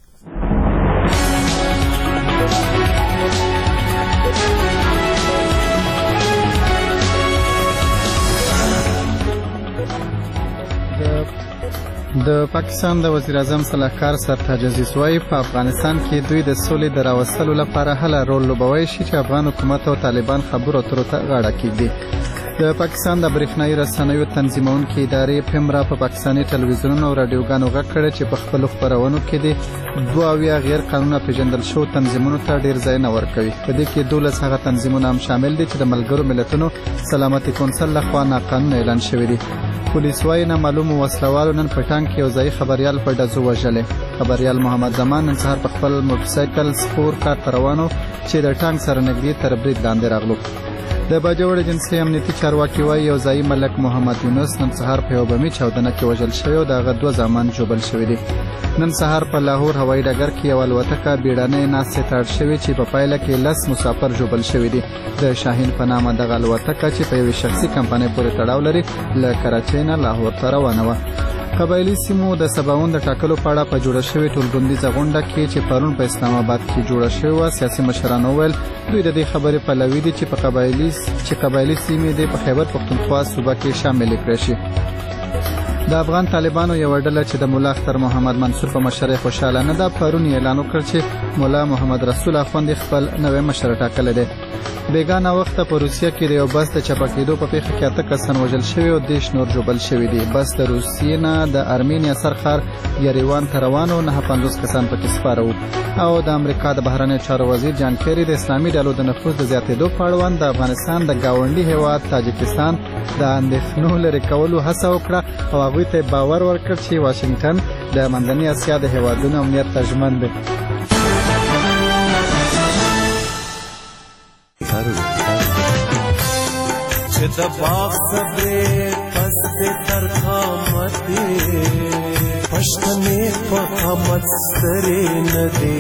د پاکستان د وزیر اعظم صلاحکار سرتاج عزیز وايي په افغانستان کې دوی د سولې د راوستلو لپاره هله رول لوبولی شي چې افغان حکومت او طالبان خبرو اترو ته غاړه کیږدي. د پاکستان د برېښنایي رسنیو تنظیمونکې ادارې پیمرا په پاکستاني ټلویزیونونو او راډیوګانو غږ کړی چې په خپلو خپرونو کې د دوه اویا غیر قانونه پیژندل شوو تنظیمونو ته ډېر ځای نه ورکوي. په دې کې دولس هغه تنظیمونه هم شامل دي چې د ملګرو ملتونو سلامتي کونسل لخوا ناقانونه اعلان شوي دي. پولیس وايي نامعلومو وسلوالو نن په ټانک کې یو ځایي خبریال په ډزو وژلی. خبریال محمد زمان نن سهار په خپل موټرسایکل سپور کار ته روان و چې د ټانک سره نږدې تر برید لاندې راغلو. د باجوړ ایجنسۍ امنیتي چارواکي وايي یو ځایي ملک محمد یونس نن سهار په یو بمي چاودنه کې وژل شوی او د هغه دوه زامان ژوبل شوي دي. نن سهار په لاهور هوایي ډګر کې یوه الوتکه بیړنۍ ناستې ته اړ شوې چې په پایله کې لس مسافر ژوبل شوي دي. د شاهین په نامه دغه الوتکه چې په یوې شخصي کمپنۍ پورې تړاو لري له کراچۍ نه لاهور ته روانه وه. قبایلي سیمو د سباوون د ټاکلو په اړه په جوړه شوې ټولګونډیزه غونډه کې چې پرون په اسلام آباد کې جوړه شوې وه سیاسي مشرانو وویل دوی د دې خبرې پلوي دي چې په قبایلي چې قبایلي سیمې دې په خیبر پښتونخوا صوبه کې شاملې کړای شي. د افغان طالبانو یوه ډله چې د ملا اختر محمد منصور په مشرۍ خوشحاله نه ده پرون یې اعلان وکړ چې ملا محمد رسول اخوند خپل نوی مشر ټاکلی دی. بیګانه وخته په روسیه کې د یو بس د چپه کېدو په پیښه کې اته کسان وژل شوي او دېرش نور ژوبل شوي دي. بس د روسیې نه د ارمینیا سرخار یریوان ته روان و، نهه پنځوس کسان پکې سپاره وو. او د امریکا د بهرنیو چارو وزیر جان کیری د اسلامي ډلو د نفوذ د زیاتېدو په اړوند د افغانستان د ګاونډي هیواد تاجکستان د اندېښنو لرې کولو هڅه وکړه او هغوی ته باور ورکړ چې واشنګټن د منځنۍ اسیا د هیوادونو امنیت ته ژمن دی. چې د باغ صبرې پس دې تر قامتې پښتنې په قامت سترې نه دې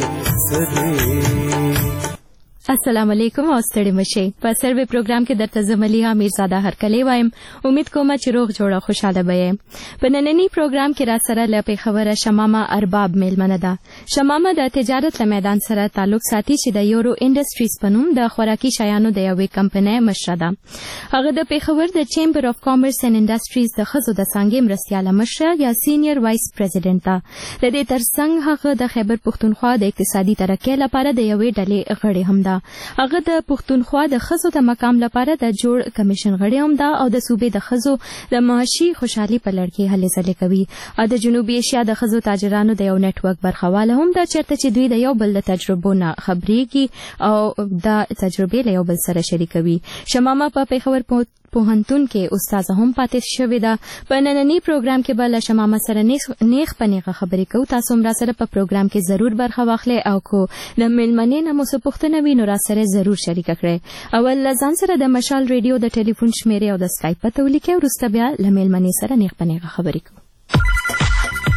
سرې. السلام علیکم او ستړي مشئ. په سروې پروګرام کې درته زه ملیحه امیرزاده هرکلی وایم. امید کوم چې روغ جوړه خوشاله به یې. په ننني پروګرام کې را سره له پېښوره شمامه ارباب میلمنه ده. شمامه د تجارت له میدان سره تعلق ساتي چې د یورو انډسټریز په نوم د خوراکي شیانو د یوې کمپنۍ مشره ده. هغه د پېښور د چیمبر اف کامرس اینډ انډسټریز د ښځو د څانګې مرستیاله مشره یا سینیر وایس پریزیډنټ ده. د دې ترڅنګ هغه د خیبر پښتونخوا د اقتصادي ترقۍ لپاره د یوې ډلې غړې هم ده. هغه د پښتونخوا د ښځو د مقام لپاره د جوړ کمیشن غړی هم ده او د صوبې د ښځو د معاشي خوشحالي په لړ کې هلې ځلې کوي. او د جنوبي ایشیا د ښځو تاجرانو د یو نیټورک برخواله هم ده چېرته چې دوی د یو بل د تجربو نه خبرېږي او د تجربې له یو بل سره شریکوي. شمامه په پېښور پوهنتون کې استاده هم پاتې شوې ده. په ننني پروګرام کې به له شمامه سره نیغ په نیغه خبرې کوو. تاسو هم را سره په پروګرام کې ضرور برخه واخلئ او کو د میلمنې نه مو څه پوښتنه وي نو را سره ضرور شریکه کړئ. اول له ځان سره د مشال ریډیو د ټلیفون شمیرې او د سکایپ پته ولیکئ، وروسته بیا له میلمنې سره نیغ په نیغه خبرې کوو.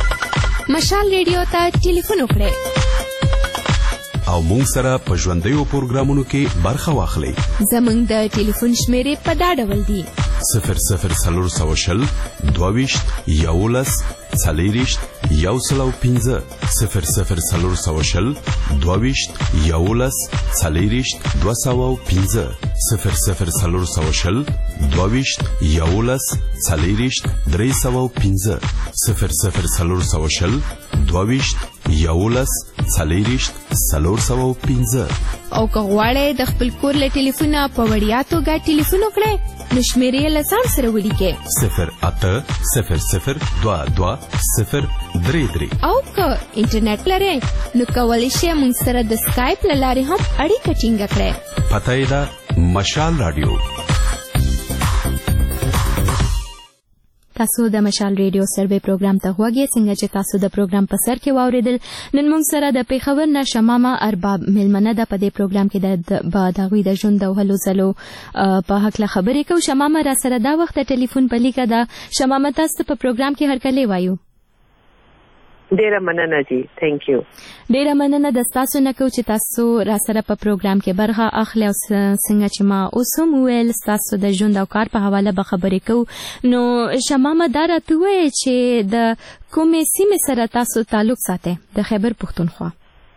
مشال ریډیو ته ټلیفون وکړئ او مونږ سره په ژوندیو پروګرامونو کې برخه واخلئ. زمونږ د ټلیفون شمیرې په دا ډول دي: صفر صفر څلور سوه شل دوه ویشت یولس څلېرویشت یو سل او پنځه صفر صفر څلور سوه شل دوه ویشت یولس څلېرویشت دوه سوه او پنځه صفر صفر څلور سوه شل دوه ویشت یولس څلېرویشت درې سوه او پنځه صفر صفر څلور سوه شل دوه ویشت یولس څلېرویشت څلور سوه او پنځه. او که غواړئ د خپل کور له ټلیفونه په وړیا توګه ټلیفون وکړئ نو شمیرې له ځان سره ولیکئ: صفر اته صفر صفر دوه دوه صفر درې درې. او که انټرنیټ لرئ نو کولی شئ موږ سره د سکایپ له لارې هم اړیکه ټینګه کړئ. پته یې ده مشال راډیو. تاسو د مشال ریډیو سروې پروګرام ته غوږی څنګه چې تاسو د پروګرام په سر کې واوریدل. نن موږ سره د پیښور نه شمامه ارباب ملمنه ده. په دې پروګرام کې د داغوی د ژوند او هلو ځلو په حق له خبرې کوو. شمامه را سره دا وخت ټلیفون په لیکه ده. شمامه تاسو په پروګرام کې هرکلی وایو. ډیره مننه جی، تھینک یو. ډیره مننه د تاسو نه کو چې تاسو را سره په پروګرام کې برخه اخلي او څنګه چې ما اوس هم ویل تاسو د ژوند او کار په حواله به خبرې کوو. نو شمامه دا راته وایي چې د کومې سیمې سره تاسو تعلق ساتئ؟ د خیبر پښتونخوا.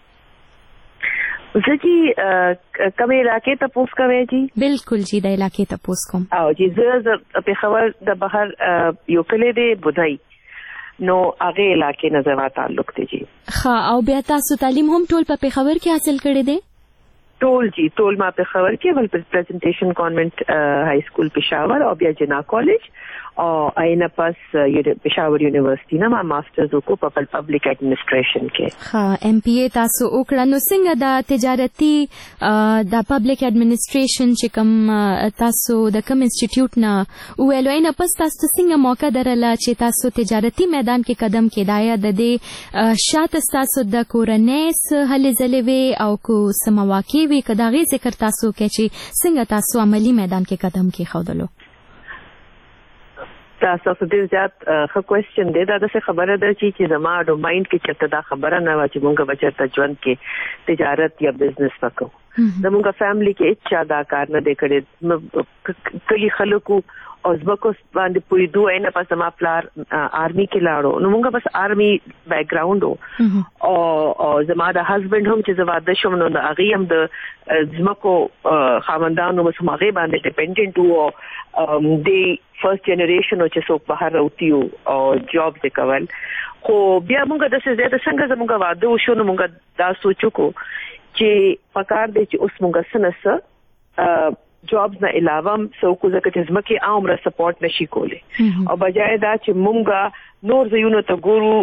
زه جی کومې علاقې ته پوس کوي جی؟ بالکل جی، د علاقې ته پوس کوم. او جی زه پیښور د بهر یو کلی دی بودای نو هغه علاقې نه زما تعلق دی جی. ښه، او بیا تاسو تعلیم هم ټول په پیښور کې حاصل کړی دی؟ ټول جی ټول ما پیښور کې ول پریزنټیشن کانوینټ های سکول پېښور او بیا جنا کالج او اینه پس پېښور یونیورسيټي نه ما ماسترز وکړ په پبلک ایڈمنسټریشن کې. ها، ایم پی ای تاسو وکړه. نو څنګه د تجارتي د پبلک ایڈمنسټریشن چې کوم تاسو د کوم انسټیټیوټ نه ویلو اینه پس تاسو څنګه موقع درله چې تاسو تجارتي میدان کې قدم کېدای د دې شاته تاسو د کورنۍ هلې ځلې وي او کو سمواکي وي کداغي ذکر تاسو کې چې څنګه تاسو عملی میدان کې قدم کې خودلو؟ تاسو ډیر زیات ښه کوېسچن دی. دا د خبره ده چې زما د مایند کې چرته دا خبره نه و چې مونږ به چرته ژوند کې تجارت یا بزنس وکړو. زموږ فیملی کې هیڅ دا کار نه دی کړی. کلی خلکو او زبکو باندې پویدو اینه پس ما پلار آرمی کې لاړو نو مونږ بس آرمی بیک گراوند او او زما د هسبند هم چې زواده شوم نو د اغي هم د زمکو خاوندانو بس هغه باندې ډیپندنت وو. دی فرست جنریشن او چې څوک بهر راوتیو او جاب وکول خو بیا مونږ د څه زیاده څنګه زموږ واده وشو نو مونږ دا سوچو کو چې پکار دی چې اوس مونږ سنسه جابز نه علاوه څوک ځکه چې زمکه عمره سپورټ نشي کولی او بجای دا چې مونږ نور زيونو ته ګورو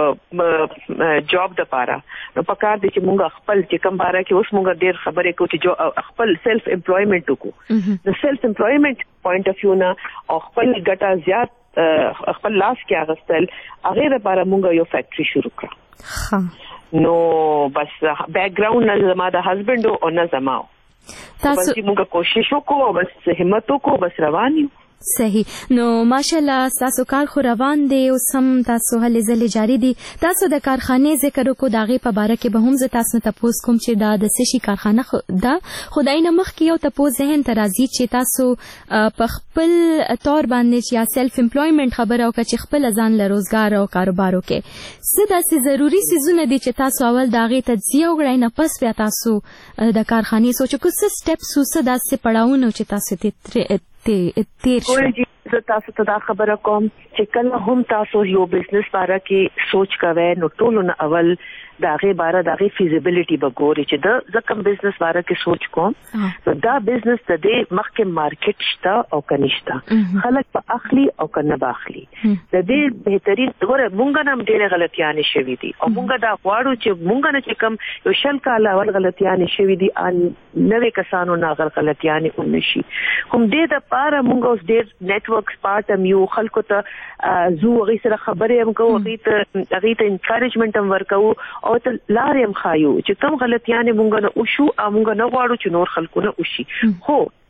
جاب د پاره نو پکار دي چې مونږ خپل چې کم باره کې اوس مونږ ډېر خبرې کوو چې خپل سیلف امپلویمنت وکړو. د سیلف امپلویمنت پوینټ اف ویو نه او خپل ګټه زیات خپل لاس کې اغستل هغه لپاره مونږ یو فیکټری شروع کړه. نو بس بیک گراوند نه زما د هسبند او نه زما تاسو موږ کوشش وکړو بس همت وکړو بس روان یو. صحیح. نو ماشاءالله تاسو کار خو روان دی او سم تاسو هلې ځلې جاری دي. تاسو د کارخانه ذکر کو داغه په باره کې به هم ز تاسو ته پوس کوم چې دا د سشي کارخانه دا خدای نه مخ کې یو ته پوس ذهن ته راځي چې تاسو په خپل تور باندې چې سیلف امپلویمنت خبره او چې خپل ځان له روزګار او کاروبارو کې څه داسې ضروری سيزونه دي چې تاسو اول داغه تجزیه وکړئ نه پس بیا تاسو د کارخانه سوچو کو څه سټیپس څه داسې پړاوونه چې تاسو ته تیر شو. زه تاسو ته دا خبره کوم چې کله هم تاسو یو بزنس باره کې سوچ کوئ نو ټول نه اول داغه باره داغه فیزیبিলিټي بګوري چې د زکم بزنس باره کې سوچ کوم نو دا بزنس ته د مخکې مارکیټ شته او کنيشته خلک په اخلي او کنه باخلي د دې بهترین ډوره مونږ نام ډېر غلطیانې شوې دي او مونږ دا غواړو چې مونږ نه چې کم یو شل کال اول غلطیانې شوې دي ان نوې کسانو نه غلطیانې ونشي هم دې د پاره مونږ اوس ډېر نتورکس پارت ام یو خلکو ته زو غي سره خبرې هم کوو غي ته غي ته انکریجمنت هم ورکو او ته لارې هم خایو چې کوم غلطیانې مونږ نه وشو او مونږ نه غواړو چې نور خلکو نه وشي. خو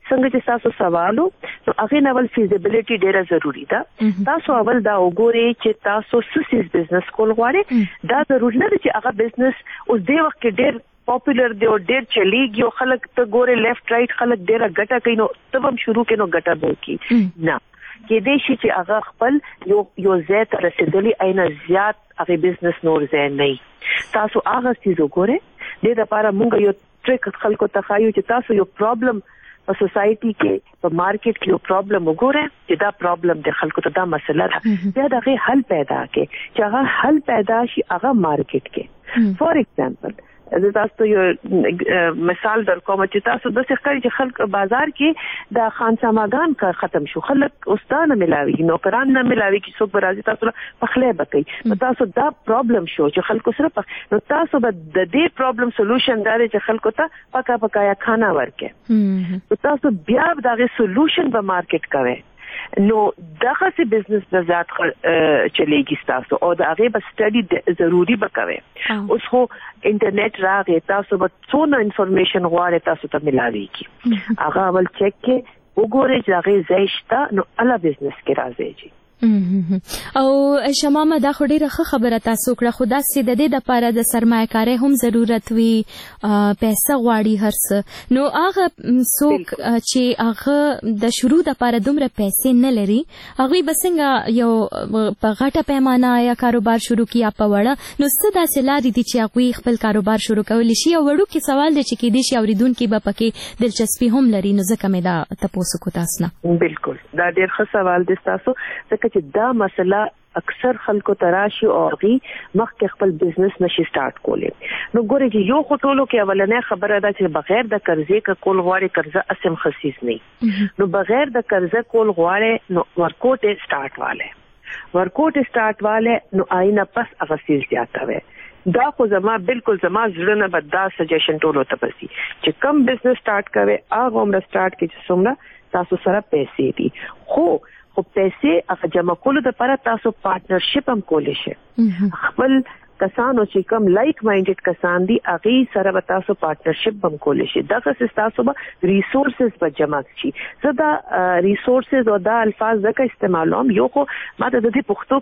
څنګه چې تاسو سوالو نو هغه نول فیزیبিলিټي ډیره ضروری ده. تاسو اول دا وګورئ چې تاسو سسیس بزنس کول غواړئ. دا ضروري نه چې هغه بزنس اوس دی وخت کې ډیر پاپولر دی او ډیر چلیږي او خلک ته ګوره لیفت رائټ خلک ډیره ګټه کوي نو تب هم شروع کینو ګټه به کی نه کې دې شي چې هغه خپل یو یو ځای ته رسیدلی اینا زیات هغه بزنس نور ځای نه. تاسو هغه چیز وګورئ د لپاره موږ یو ټریک خلکو ته خایو چې تاسو یو پرابلم په سوسايټي کې په مارکیټ کې یو پرابلم وګورئ چې دا پرابلم د خلکو ته دا مسله ده بیا دغه حل پیدا کې چې هغه حل پیدا شي هغه مارکیټ کې. فور ایگزامپل زه تاسو یو مثال در کوم چې تاسو د څه ښکاري چې خلک بازار کې د خان ساماګان کا ختم شو خلک استاد نه ملاوي نوکران نه ملاوي چې څوک برازي تاسو په خله بکې تاسو دا پرابلم شو چې خلکو سره نو تاسو به د دې پرابلم سولوشن دار چې خلکو ته پکا پکایا کھانا ورکې تاسو بیا دغه سولوشن به مارکیټ کوي نو دغه سي بزنس د ذات چلےږي تاسو او دا هغه به سټډي ضروری وکوي. اوس خو انټرنیټ راغی تاسو به څونه انفارمیشن غواړئ تاسو ته ملاويږي هغه اول چک کې وګورئ چې هغه زیشته نو الا بزنس کې راځي. او شمامه دا خو ډیره ښه خبره تاسو کړه خو دا سې د دې د لپاره د سرمایه‌کارۍ هم ضرورت وي پیسې غواړي هرڅه نو هغه څوک چې هغه د شروع د لپاره دومره پیسې نه لري هغه به څنګه یو په غټه پیمانه یا کاروبار شروع کړي یا په وړه نو څه داسې لارې دي چې هغه خپل کاروبار شروع کولی شي او وړوکی سوال دی چې کې دي شي اوریدونکو به پکې دلچسپي هم لري نو ځکه مې دا تاسو کو تاسو نه بالکل دا ډیر ښه سوال دی تاسو ځکه چې دا مسله اکثر خلکو تراشي او غي مخکې خپل بزنس نشي سٹارټ کولې نو ګورې چې یو خټولو کې اولنې خبره ده چې بغیر د قرضې کا کول غواړي قرضه اسم خصیص نه نو بغیر د قرضه کول غواړي نو ورکوټ سٹارټ والے ورکوټ سٹارټ والے نو آینه پس اغسیل زیاته وي دا خو زما بالکل زما زړه نه بد سجیشن ټولو ته پسی چې کم بزنس سٹارټ کوي هغه عمر سٹارټ کې چې څومره تاسو سره پیسې دي خو خو پیسې هغه جمع کولو لپاره تاسو پارټنرشپ هم کولی شئ خپل کسانو چې کوم لایک مایندډ کسان دي هغه سره به تاسو پارټنرشپ هم کولی شئ دغه تاسو به ریسورسز به جمع شي زدا ریسورسز او دا الفاظ ځکه استعمالوم یو خو ما د دې پښتو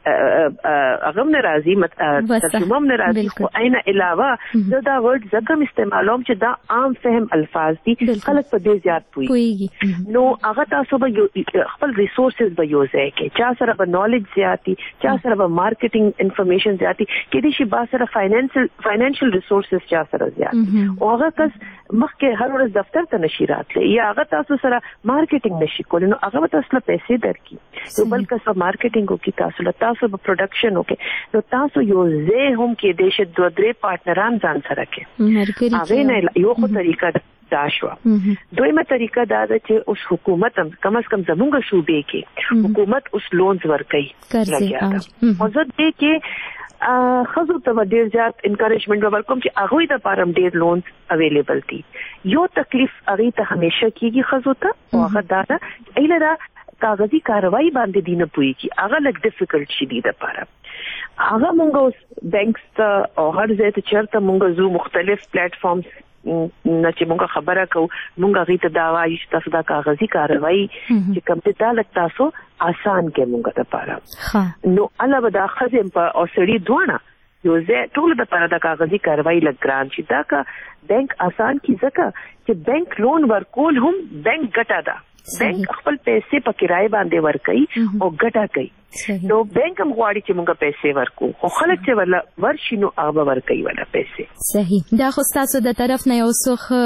کې هغه نه راځي ترجمه نه راځي خو عینه علاوه زدا ورډ ځکه استعمالوم چې دا عام فهم الفاظ دي خلک په دې زیات پوي نو هغه تاسو به خپل ریسورسز به یو ځای کې چا سره به نالج زیاتی چا سره به مارکیټینګ انفارمیشن زیاتی کې دي شي با سره فاینانشل فاینانشل ریسورسز چا سره زیات او هغه کس مخکې هر ورځ دفتر ته نشي راتلی یا هغه تاسو سره مارکیټینګ نشي کولی نو هغه تاسو له پیسې درکې نو بل کس مارکیټینګ وکي تاسو له تاسو په پروډکشن وکي نو تاسو یو ځای هم کې د شه دوه درې پارټنران ځان سره کې هغه نه یو خو طریقه دا شو دویمه طریقه دا ده چې اوس حکومت هم کم از کم زمونږ صوبې کې حکومت اوس لونز ورکړي راځي او زه دې کې خزو ته ډیر زیات انکریجمنٹ ورکوم چې هغه د پارم ډیر لونز اویلیبل دي یو تکلیف هغه ته همیشه کیږي خزو ته او هغه دا ایله دا کاغذي کاروایی باندې دینه پوي کی هغه لګ ډیفیکلټ شي دي د پاره هغه مونږ اوس بانکس ته او هر ځای ته چرته مونږ زو مختلف پلیټ فارمز نه چې مونږ خبره کو مونږ غي ته دا وایي چې تاسو دا کاغذي کاروایی چې کوم ته تعلق تاسو آسان کې مونږ ته پاره نو علاوه دا خزم په اوسړي دوانه یو زه ټول د پاره د کاغذي کاروایی لګران شي دا کا بانک آسان کی ځکه چې بانک لون ورکول هم بانک ګټا ده بانک خپل پیسې په کرای باندې ورکړي او ګټا کوي نو بانک هم غواړي چې موږ پیسې ورکو خو خلک چې ولا ورشي نو هغه ورکوي ولا پیسې صحیح دا خو تاسو د طرف نه یو څه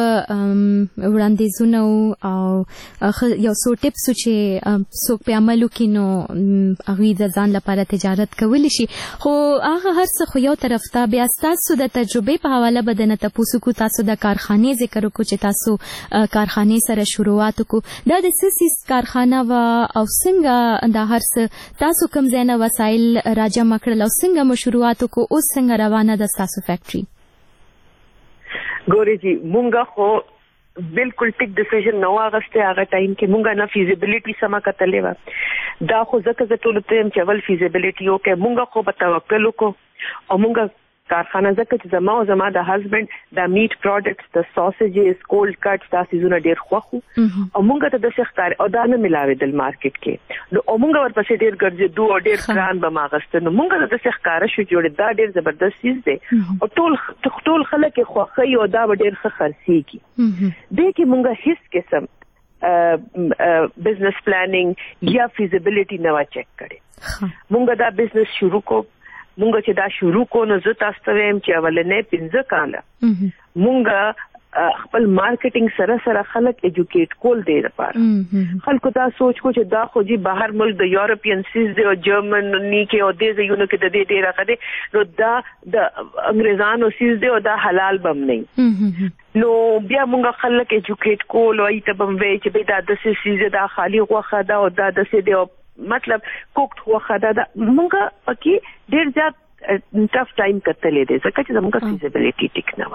وړاندیزونه او یو څو ټیپس چې څوک په عمل وکړي نو هغه د ځان لپاره تجارت کولی شي خو هغه هر څه خو یو طرف ته بیا تاسو د تجربې په حواله بدنه تاسو کو تاسو د کارخانه ذکر وکړو چې تاسو کارخانه سره شروعات وکړو دا د سیس کارخانه وا او څنګه دا هر څه تاسو کوم ځنه وسایل راجمع کړل او څنګه مشروعاتو کو اوس څنګه روانه ده تاسو فیکټری ګوري جی مونږه خو بالکل ټیک ډیسیژن نو اغسته هغه ټایم کې مونږه نه فیزیبিলিټی سما کتلې و دا خو ځکه چې ټول ته چې ول فیزیبিলিټی او کې مونږه خو په توکل کو او مونږه کارخانه ځکه چې زما او زما د هسبند د میټ پروډکټس د ساسیجز کولډ کټس دا سيزونه ډیر خوخو او مونږ ته د ښکار او دا نه ملاویدل مارکیټ کې نو مونږ ورپسې ډیر ګرځي دوه ډیر ګران به ماغسته نو مونږ د ښکار شو جوړ دا ډیر زبردست چیز دی او ټول ټول خلک خوخي او دا ډیر ښه خرڅيږي دې کې مونږ هیڅ قسم بزنس پلانینګ یا فیزیبিলিټي نو چیک کړي مونږ دا بزنس شروع کو مونږ چې دا شروع کو نو زه تاسو ته ویم چې اولنې پنځه کاله مونږ خپل مارکیټینګ سره سره خلک ایجوکیټ کول دی لپاره خلکو دا سوچ کو چې دا خو جی بهر ملک د یورپین سیز دی او جرمن نی کې او د ځایونو کې د دې ډیره کده نو دا د انګریزانو سیز دی او دا حلال بم نه نو بیا مونږ خلک ایجوکیټ کول او ایته بم وی چې دا د سیز دا خالی غوخه دا او دا د سې دی مطلب کوکټ غوخه دا مونږ پکې ډیر زیات ټف ټایم کتلې دي ځکه چې زموږه فیزیبিলিټي ټیک نه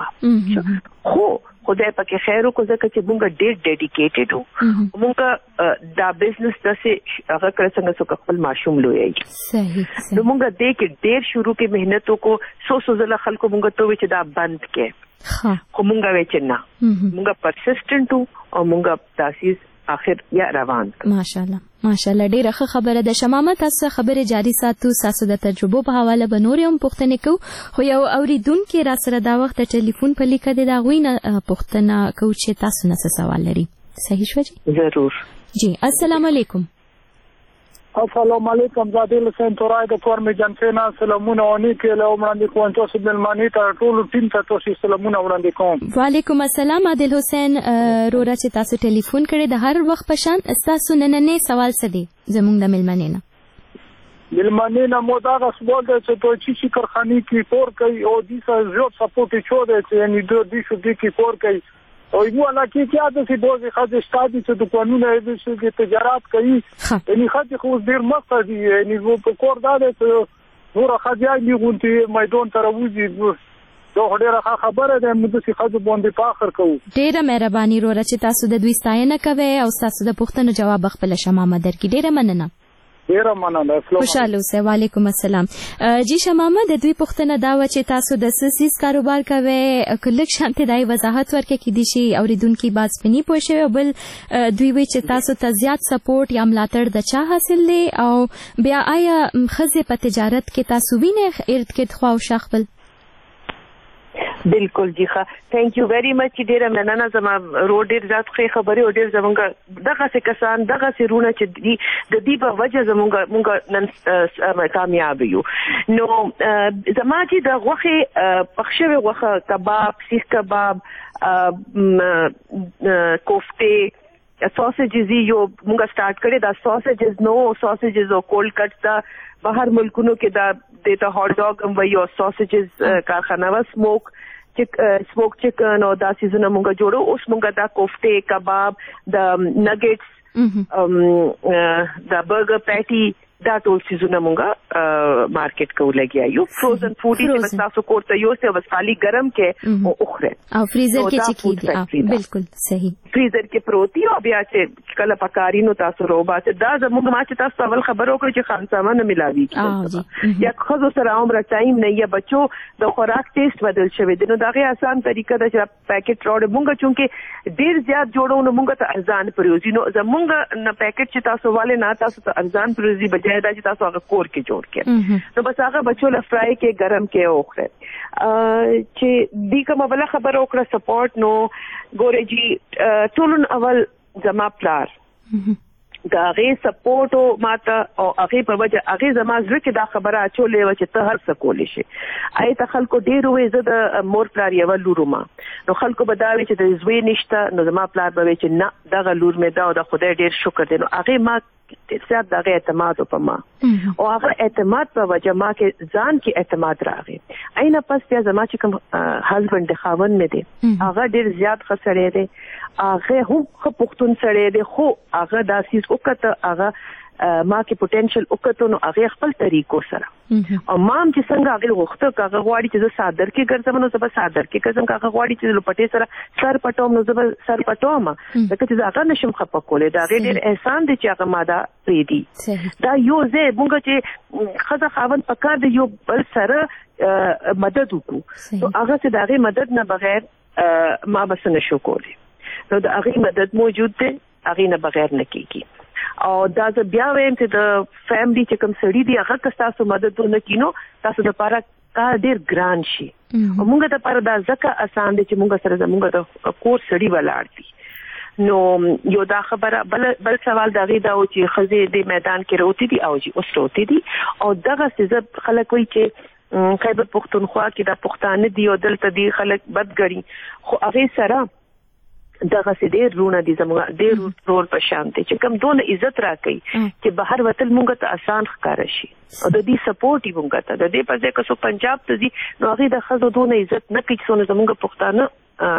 و خو خدای پکې خیر وکړي ځکه چې مونږ ډېر ډیډیکیټډ وو مونږ دا بزنس داسې هغه کړ څنګه څو خپل ماشوم لوی صحیح نو مونږ دې کې ډېر شروع کې مهنت وکړو سو سو زله خلکو مونږ ته وی چې دا بند کې خو مونږ وی چې نه مونږ پرسیسټنټ او مونږ تاسیس اخر یا روان ماشاءالله ماشاءالله ډیره ښه خبره ده شمامه تاسو خبره جاری ساتو تاسو د تجربو په حواله بنور هم پوښتنه کو خو یو اوریدونکو را سره دا وخت ټلیفون په لیکه دی دا غوینه پوښتنه کو چې تاسو نه سوال لري صحیح شو جی ضرور جی السلام علیکم السلام علیکم زادل حسین تورای د فورم جنفینا سلامونه ونی کې له وړاندې کوم تاسو بل مانی ته ټول ټیم ته تاسو سلامونه وړاندې کوم وعلیکم السلام عادل حسین رورا چې تاسو ټلیفون کړی د هر وخت په شان تاسو نننې سوال څه دی زموږ د ملمنې نه ملمنې نه مو دا سوال دی چې په چی شي کارخانه کې کور کوي او د څه زیات سپورټ چو دی چې یعنی د دې شو کې کور کوي او یو علاقه کې عادت سي دوزي خاصه شتادي چې د قانون د شي تجارت کوي یعنی خاصه خو ډیر مقصدي یعنی په کور دا ده نور خاصه یې غونټي میدان تر وځي دوه ډیره خبره ده موږ چې خاصه باندې فخر کوو ډیره مهرباني وروره چې تاسو د دوی ستاینه کوي او تاسو د پوښتنو جواب خپل شمامه درکې ډیره مننه ډیره مننه خوشاله اوسئ وعلیکم السلام جی شمامه د دوی پوښتنه دا و چې تاسو د سیس کاروبار کوي کلک شانته دای وضاحت ورکړي کې دي شي اوریدونکو باز پني پوښي بل دوی وی چې تاسو ته زیات سپورټ یا ملاتړ د چا حاصل دي او بیا آیا خزه په تجارت کې تاسو وینئ ارد کې خو او شخبل بالکل جی ښه ثانک یو ویری مچ ډیره مننه زما رو ډیر ذات خې خبرې او ډیر زمونږ دغه څه کسان دغه څه رونه چې دی د دې په وجه زمونږ مونږ نن کامیاب یو نو زما چې د غوخه پخښوي غوخه کباب سیخ کباب کوفته ساسیجز یو مونږ سٹارټ کړی دا ساسیجز نو ساسیجز او کولډ کټس دا بهر ملکونو کې دا دیتا هاٹ ډاګ هم وایي او ساسیجز کارخانه و سموک چک سموک چکن او دا سیزونه مونږ جوړو اوس مونږ دا کوفته کباب د نګټس دا برګر پیټي دا ټول سیزونه مونږه مارکیټ کو لګیا یو فروزن فوډ چې تاسو کوته یو څه وسالي ګرم کې او اخره او فریزر کې چکیږي بالکل صحیح فریزر کې پروتي او بیا چې کله پکاري نو تاسو روبا چې دا زموږ ما چې تاسو اول خبرو کړی چې خام سامان ملاوي کیږي یا خو سره عمر ټایم نه یا بچو د خوراک ټیسټ بدل شوی دی نو دا غي آسان طریقه ده چې پیکټ راوړ مونږ چونکه ډیر زیات جوړو نو مونږ ته ارزان پروزي نو زمونږ نه پیکټ چې تاسو والے نه تاسو ته ارزان پروزي بجای دا چې تاسو هغه کور کې جوړ کړئ نو بس هغه بچو له فرای کې ګرم کې اوخره چې دی کومه بل خبر وکړه سپورټ نو ګورې جی ټولن اول زما پلار دا غي سپورټ او ماته او هغه په وجه هغه زما زړه کې دا خبره اچولې و چې ته هر څه کولې شي آی ته خلکو ډیر وې زه د مور پلار یو لورو ما نو خلکو به دا وی چې د زوی نشته نو زما پلار به وی چې نه دغه لور مې دا او د خدای ډیر شکر دی نو هغه ما زیات دغه اعتماد په ما او هغه اعتماد په وجه ما کې ځان کې اعتماد راغی اینه پس بیا زما چې کوم هسبند د خاون مې دی هغه ډیر زیات خسرې دی هغه هم خپختون سره دی خو هغه داسې وکړه هغه ما کې پوتنشل وکړو نو هغه خپل طریقو سره او مام چې څنګه هغه وخته هغه غواړي چې صادر کې ګرځم نو زه صادر کې ګرځم هغه غواړي چې لپټې سره سر پټوم نو زه سر پټوم دا چې هغه نشم خپه کولې دا ډېر احسان دي چې هغه ما دا پریدي دا یو ځای مونږ چې خزه خاوند پکار دی یو بل سره مدد وکړو نو هغه چې دغه مدد نه بغیر ما بس نشو کولی نو د هغه مدد موجود دی هغه نه بغیر نه کیږي او دا زه بیا وایم چې د فیملی چې کوم سړي دی هغه که تاسو مدد ونه کینو تاسو د لپاره کار ډیر ګران شي او موږ ته پر دا ځکه آسان دي چې موږ سره زموږ د کور سړي ولاړ دي نو یو دا خبره بل بل سوال دا غي دا او چې خزه د میدان کې روتي دي او چې اوس روتي دي او دغه څه خلک وایي چې خیبر پختونخوا کې دا پښتانه دی او دلته دی خلک بدګړي خو هغه سره دغه سي ډېر رونه دي زموږ ډېر رول په شان دي چې کوم دونه عزت راکړي چې بهر وتل مونږ ته آسان ښکار شي او د دې سپورټ یې مونږ ته د دې په ځای کې سو پنجاب ته دي نو هغه د خزو دونه عزت نه کوي چې زموږ پښتانه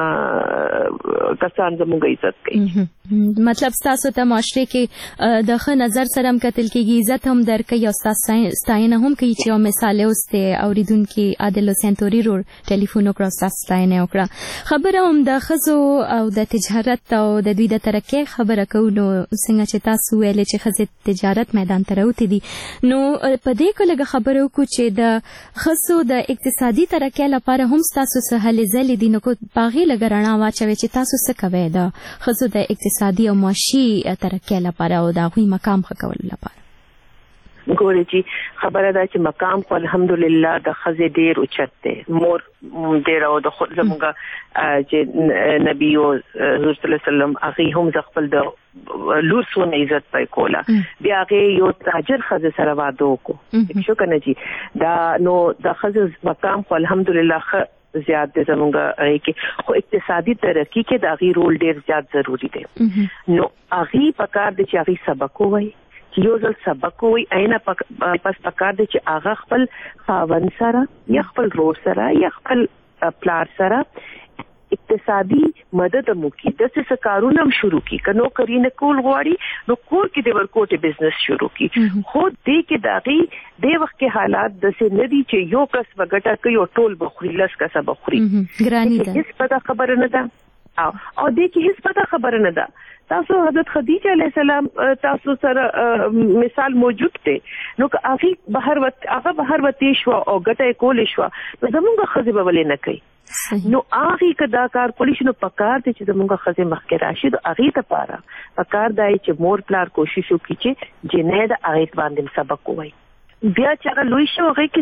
کسان زموږ عزت کوي مطلب تاسو ته معاشره کې د ښه نظر سره هم کتل کېږي عزت هم درکوي او تاسو ستاینه هم کوي چې یو مثال اوس ته اوریدونکو عادل حسین توري رور ټلیفون وکړ تاسو ستاینه وکړه خبره هم د خزو او د تجارت او د دوی د ترقۍ خبره کوو نو څنګه چې تاسو ویل چې خزه تجارت میدان ته راوتی دي نو په دې کې لږ خبرو کو چې د خزو د اقتصادي ترقۍ لپاره هم تاسو څه هلې ځلې دي نو کو باغی لږ رڼا واچوي چې تاسو څه کوئ د خزو د اقتصادي او معاشي ترقۍ لپاره او د هغوی مقام ښه کولو لپاره ګورې چې خبره ده چې مقام خو الحمدلله د ښځې ډېر اوچت دی مور ډېر او د خود زموږ چې نبي او حضور صلی الله علیه وسلم هغې هم د خپل د لور څونه عزت پی کوله بیا هغې یو تاجر ښځې سره واده وکړو شو که نه جي دا نو د ښځې مقام خو الحمدلله ښه زیات دی زموږ کې خو اقتصادي ترقي کې د هغې رول ډېر زیات ضروري دی نو هغې پکار دی چې هغې سبق ووایي چې یو ځل سبق ووایي اینه پس پکار دی چې هغه خپل خاوند سره یا خپل رور سره یا خپل پلار سره اقتصادي مدد مو کی د څه کارونه هم شروع کی کنو کری نه کول غواړي نو کور کې د ورکوټ بزنس شروع کی خو دې کې داغي د وخت کې حالات د څه ندي چې یو کس وګټه کوي او ټول بخوري لس کس بخوري ګرانی ده هیڅ پته خبره نه ده او او دې کې هیڅ پته خبره نه ده تاسو حضرت خدیجه علیه السلام تاسو سره مثال موجود دی نو که هغه بهر وت هغه بهر وتی شو او ګټه کول شو نو زموږ خزه به ولې نه کوي نو هغه کدا کار کولی شنو پکار دي چې زموږ خزه مخکې راشي نو هغه ته پاره پکار دی چې مور پلار کوشش وکړي چې جنې د هغه باندې سبق وایي بیا چې هغه لوی شو هغه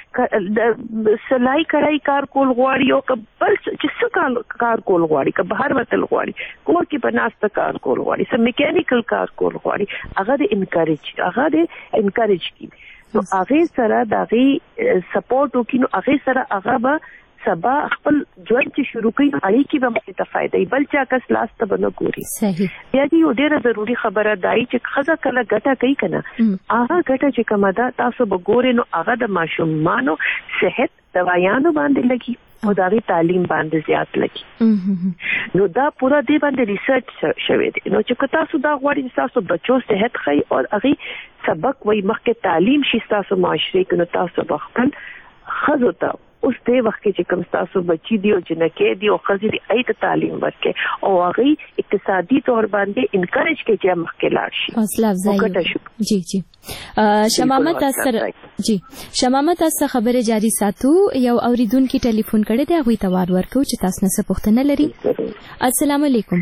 کې سلای کړای کار کول غواړي او بل چې څه کار کول غواړي که بهر وتل غواړي کور کې بناسته کار کول غواړي سم میکانیکل کار کول غواړي هغه د انکریج هغه د انکریج کی نو هغه سره دغه سپورټ وکړي نو هغه سره هغه به سبا خپل ژوند چې شروع کړي اړي کې به مخې ته فائدې بل چا کس لاس ته بنه ګوري صحیح بیا دې یو ډېر ضروری خبره دای چې خزه کله ګټه کوي کنه هغه ګټه چې کومه ده تاسو به ګورئ نو هغه د ماشومانو صحت دوايانو باندې لګي او دغه تعلیم باندې زیات لګي نو دا پورا دی باندې ریسرچ شوی دی نو چې تاسو دا غواړئ چې تاسو بچو صحت خي او هغه سبق وای مخکې تعلیم شي تاسو معاشري کې نو تاسو بخپل خزو ته اوس دې وخت کې چې کوم تاسو بچی دی او جنکې دی او خزي دی ایت تعلیم ورکې او هغه اقتصادي تور باندې انکریج کې چې مخکې لاړ شي حوصله افزایی جی جی شمامت اثر جی شمامت اثر خبره جاری ساتو یو اوریدونکو ټلیفون کړی دی هغه ته وار ورکو چې تاسو نه څه پوښتنه لري السلام علیکم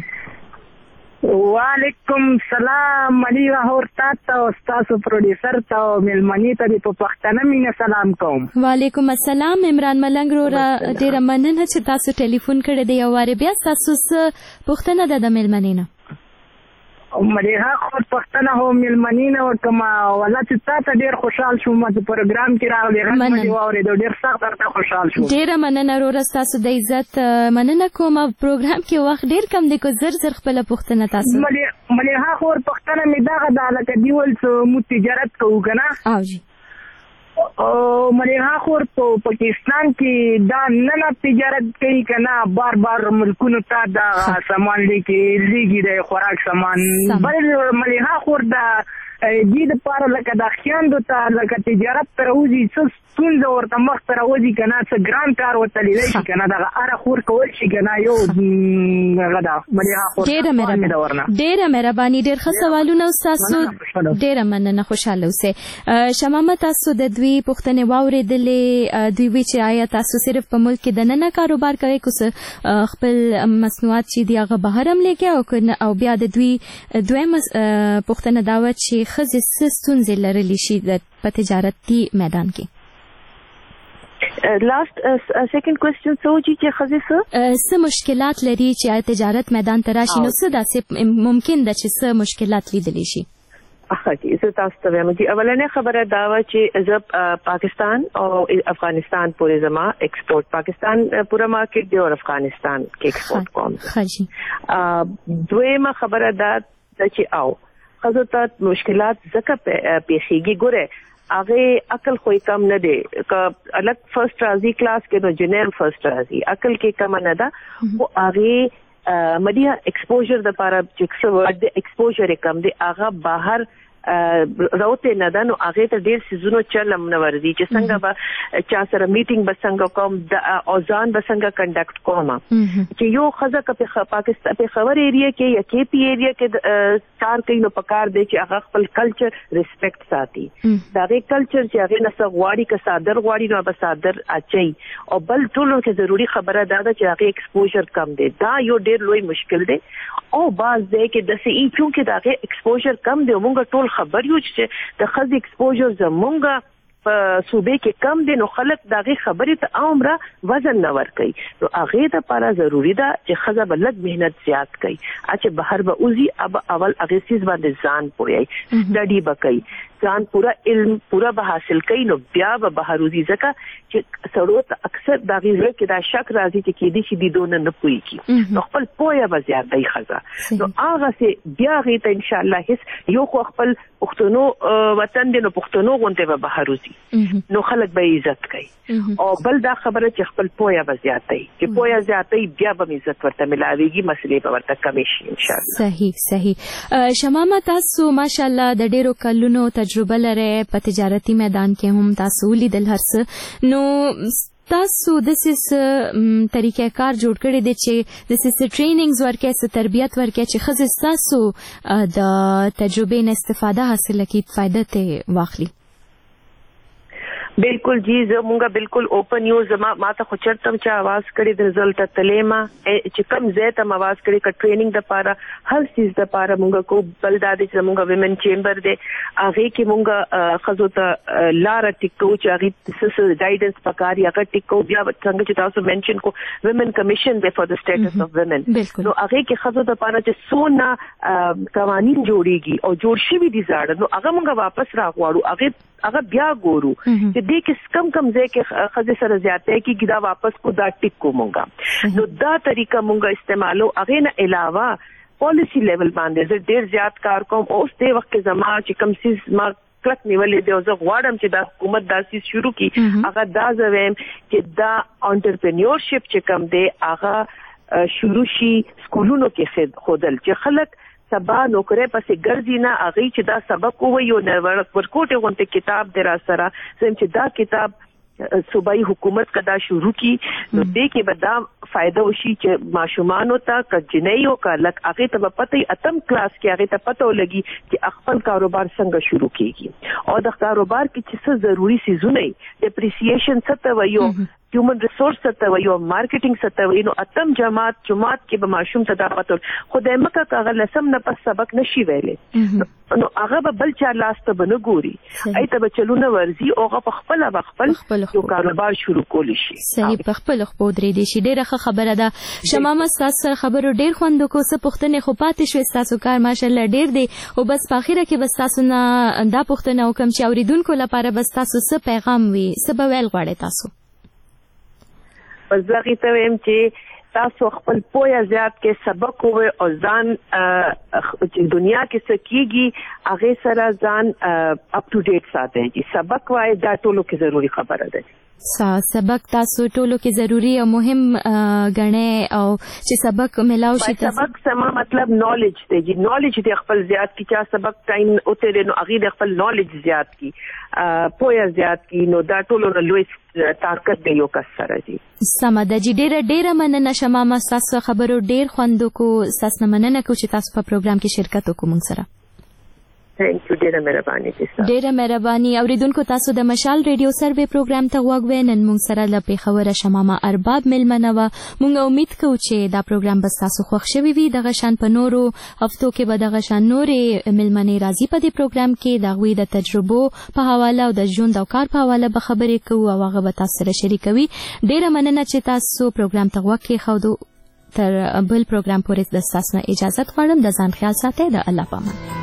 وعلیکم سلام علی راهور تاسو تاسو پروډوسر ته ملمنی ته په پښتنه مینه سلام کوم وعلیکم السلام عمران ملنګ رو ډیر مننه چې تاسو ټلیفون کړی دی او واره بیا تاسو پښتنه د ملمنی نه مریها خو پښتنه هو ملمنی نه وکما ولا چې تاسو ډیر خوشحال شوم چې پروګرام کې راغلی غږ مې واورېدو ډیر سخت درته خوشحال شوم ډیر مننه رو تاسو د عزت مننه کوم پروګرام کې وخت ډیر کم دی کو زر زر خپل پښتنه تاسو مریها خو پښتنه مې دغه د علاقه دیول څو مو تجارت کوو کنه او جی او مریها خو په پاکستان کې دا نه تجارت کوي کنه بار بار ملکونو ته دا سامان لیکي لیږي د خوراک سامان بل مریها خو دا دې لپاره لکه د خیاندو ته لکه تجارت ته راوځي څه ستونزه ورته مخ ته راوځي که نه څه ګران کار ورته لیدی شي که نه دغه هره خور کول شي که نه یو هغه ده ډېره مهرباني ډېر ښه سوالونه ستاسو ډېره مننه خوشحاله اوسئ شمامه تاسو د دوی پوښتنې واورېدلې دوی وی چې آیا تاسو صرف په ملک کې دننه کاروبار کوئ که څه خپل مصنوعات چې دي هغه بهر هم لیږئ او بیا د دوی دویمه پوښتنه دا وه چې ښځې څه ستونزې لرلی شي په تجارتي میدان کې لاست سیکنډ کوېسچن څه و چې ښځې څه څه مشکلات لري چې تجارت میدان ته راشي نو څه داسې ممکن ده چې څه مشکلات لیدلی شي ښه جي زه تاسو ته وایم چې اولنۍ خبره دا وه چې زه پاکستان او افغانستان پورې زما ایکسپورټ پاکستان پوره مارکیټ دی او افغانستان کې ایکسپورټ کوم ښه جي دویمه خبره دا ده چې او ښځو ته مشکلات ځکه پیښیږي ګوره هغه عقل خو کم نه دی که الګ فرست راځي کلاس کې نو جنیم فرست راځي عقل کې کم نه ده او هغه مډیا ایکسپوژر د لپاره چې څه ورډ دی ایکسپوژر کم دی هغه بهر راوته نه ده نو هغه ته ډیر سيزونو چلم نه ورزي چې څنګه به چا سره میټینګ به څنګه کوم د اوزان به څنګه کنډکټ کوم چې یو خزه په پاکستان په خبر ایریا کې یا کې پی ایریا کې کار کوي نو پکار دی چې هغه خپل کلچر ریسپیکټ ساتي دا غي کلچر چې هغه نه غواړي که صادر غواړي نو به صادر اچي او بل ټولو کې ضروری خبره ده چې هغه ایکسپوژر کم دی دا یو ډیر لوی مشکل دی او باز دی کې د سی چونکه دا غي ایکسپوژر کم دی موږ ټول خبر یو چې د خزي ایکسپوژر زمونږه په صوبې کې کم دي نو خلک دغه خبرې ته عمره وزن نه ور کوي نو هغه د لپاره ضروری ده چې خزه بلد مهنت زیات کوي چې بهر به اوزي اب اول هغه سیس باندې ځان پوي سټډي وکړي ځان پورا علم پورا به حاصل کوي نو بیا به بهر اوزي ځکه چې سړوت اکثر د غیزه کې دا شک راځي چې کې دي چې دی دونه نه پوي کی نو خپل پوهه به زیات دی خزه نو هغه سي بیا غي ته ان شاء الله هیڅ یو خو خپل پښتنو وطن دی نو پښتنو غونته به بهر اوزي نو خلک به عزت کوي او بل دا خبره چې خپل پوهه به زیات دی چې پوهه زیات دی بیا به عزت ورته ملاويږي مسلې به ورته کمې شي ان شاء الله صحیح صحیح شمامه تاسو ماشاءالله د ډیرو کلونو تجربه لري په تجارتي میدان کې هم تاسو لیدل هرڅ نو تاسو د سیس طریقې کار جوړ کړی دی چې د سیس ټریننګز ورکې څه تربیت ورکې چې خزه تاسو د تجربې نه استفاده حاصل کړي فائدہ ته واخلي بالکل جی زمونږه بالکل اوپن یو زما ماته خو چرتم چې आवाज کړي د رزلټ تلیما چې کم زیات هم आवाज کړي ک ټریننګ د پاره هر چیز د پاره مونږه کو بل د دې زمونږه ویمن چیمبر دی هغه کې مونږه خزو ته لار ټیکو چې هغه سس ګایډنس پکاري هغه ټیکو بیا څنګه چې تاسو منشن کو ویمن کمیشن دی فور د سټیټس اف ویمن نو هغه کې خزو د پاره چې سونا قوانين جوړيږي او جوړ شي دي زړه نو هغه مونږه واپس راغواړو هغه هغه بیا ګورو چې دې کې کم کم ځای کې خزه سره زیاته کې دا واپس کو دا ټیک کو مونږه نو دا طریقه مونږه استعمالو هغه نه علاوه پالیسی لیول باندې زه ډیر زیات کار کوم اوس دې وخت کې زما چې کم سیس ما کلک نیولې دی او زه غواړم چې دا حکومت داسې شروع کړي هغه دا زویم چې دا انټرپرینیورشپ چې کم دی هغه شروع شي سکولونو کې خودل چې خلک سبا نوکرې پسې ګرځي نه اغه چې دا سبق وایو نو ورکوټه غونته کتاب درا سره زم چې دا کتاب صوبایي حکومت کدا شروع کی نو دې کې به دا فائدہ وشي چې ماشومان ته کجنې او کلک هغه ته پته اتم کلاس کې هغه ته پته ولګي چې خپل کاروبار څنګه شروع کیږي او د کاروبار کې چې څه ضروری سيزونه ډیپریسییشن څه ته وایو هیومن ریسورس ته وایو مارکیټینګ څه ته وایو نو اتم جماعت جماعت کې به ماشوم ته دا پته خدای مکه کاغه لسم نه پس سبق نشي ویلې نو هغه به بل چا لاس ته بنه ګوري ایته به چلونه ورزي او هغه خپل خپل یو کاروبار شروع کولی شي صحیح په خپل خو درې دي شي ډیره خبره ده شمامه تاسو خبرو ډیر خوند کو څه پښتنه خو پاتې شو تاسو کار ماشالله ډیر دی او بس په اخیره کې بس تاسو نه دا پښتنه وکم چې اوریدونکو لپاره بس تاسو څه پیغام وي څه به ویل غواړئ تاسو پس دغه ته ویم چې تاسو خپل پوهه زیات کې سبق وو او ځان چې دنیا کې څه کیږي هغه سره ځان اپ ټو ډیټ ساتي چې سبق وای دا ټولو کې ضروری خبره ده سبق تاسو ټولو کې ضروری او مهم غنې او چې سبق ملاو شي سبق سما مطلب نالج دی جی نالج دی خپل زیات کی چا سبق ټایم اوته نو اغه خپل نالج زیات کی پوهه زیات کی نو دا ټولو نو لوی طاقت دی یو کس سره جی سم د جی ډیره ډیره مننه شمامه تاسو خبرو ډیر خوندو کو تاسو مننه کو چې تاسو په پروګرام کې شرکت وکوم سره Thank you ډیره مهرباني ډیره مهرباني اوریدونکو تاسو د مشال ریډیو سروې پروګرام ته غوږ نن موږ سره له پیښور شمامه ارباب ملمنه و موږ امید کوو چې دا پروګرام به تاسو خوښ شوي وي دغه شان په نورو هفتو کې به دغه شان نورې ملمنې راځي په دې پروګرام کې د هغوی د تجربو په حواله او د ژوند او کار په حواله به خبرې کوو او هغه به تاسو سره شریکوي ډیره مننه چې تاسو پروګرام ته غوږ کېښودو تر بل پروګرام پورې د تاسو نه اجازه غواړم د ځان خیال ساتئ د الله پامان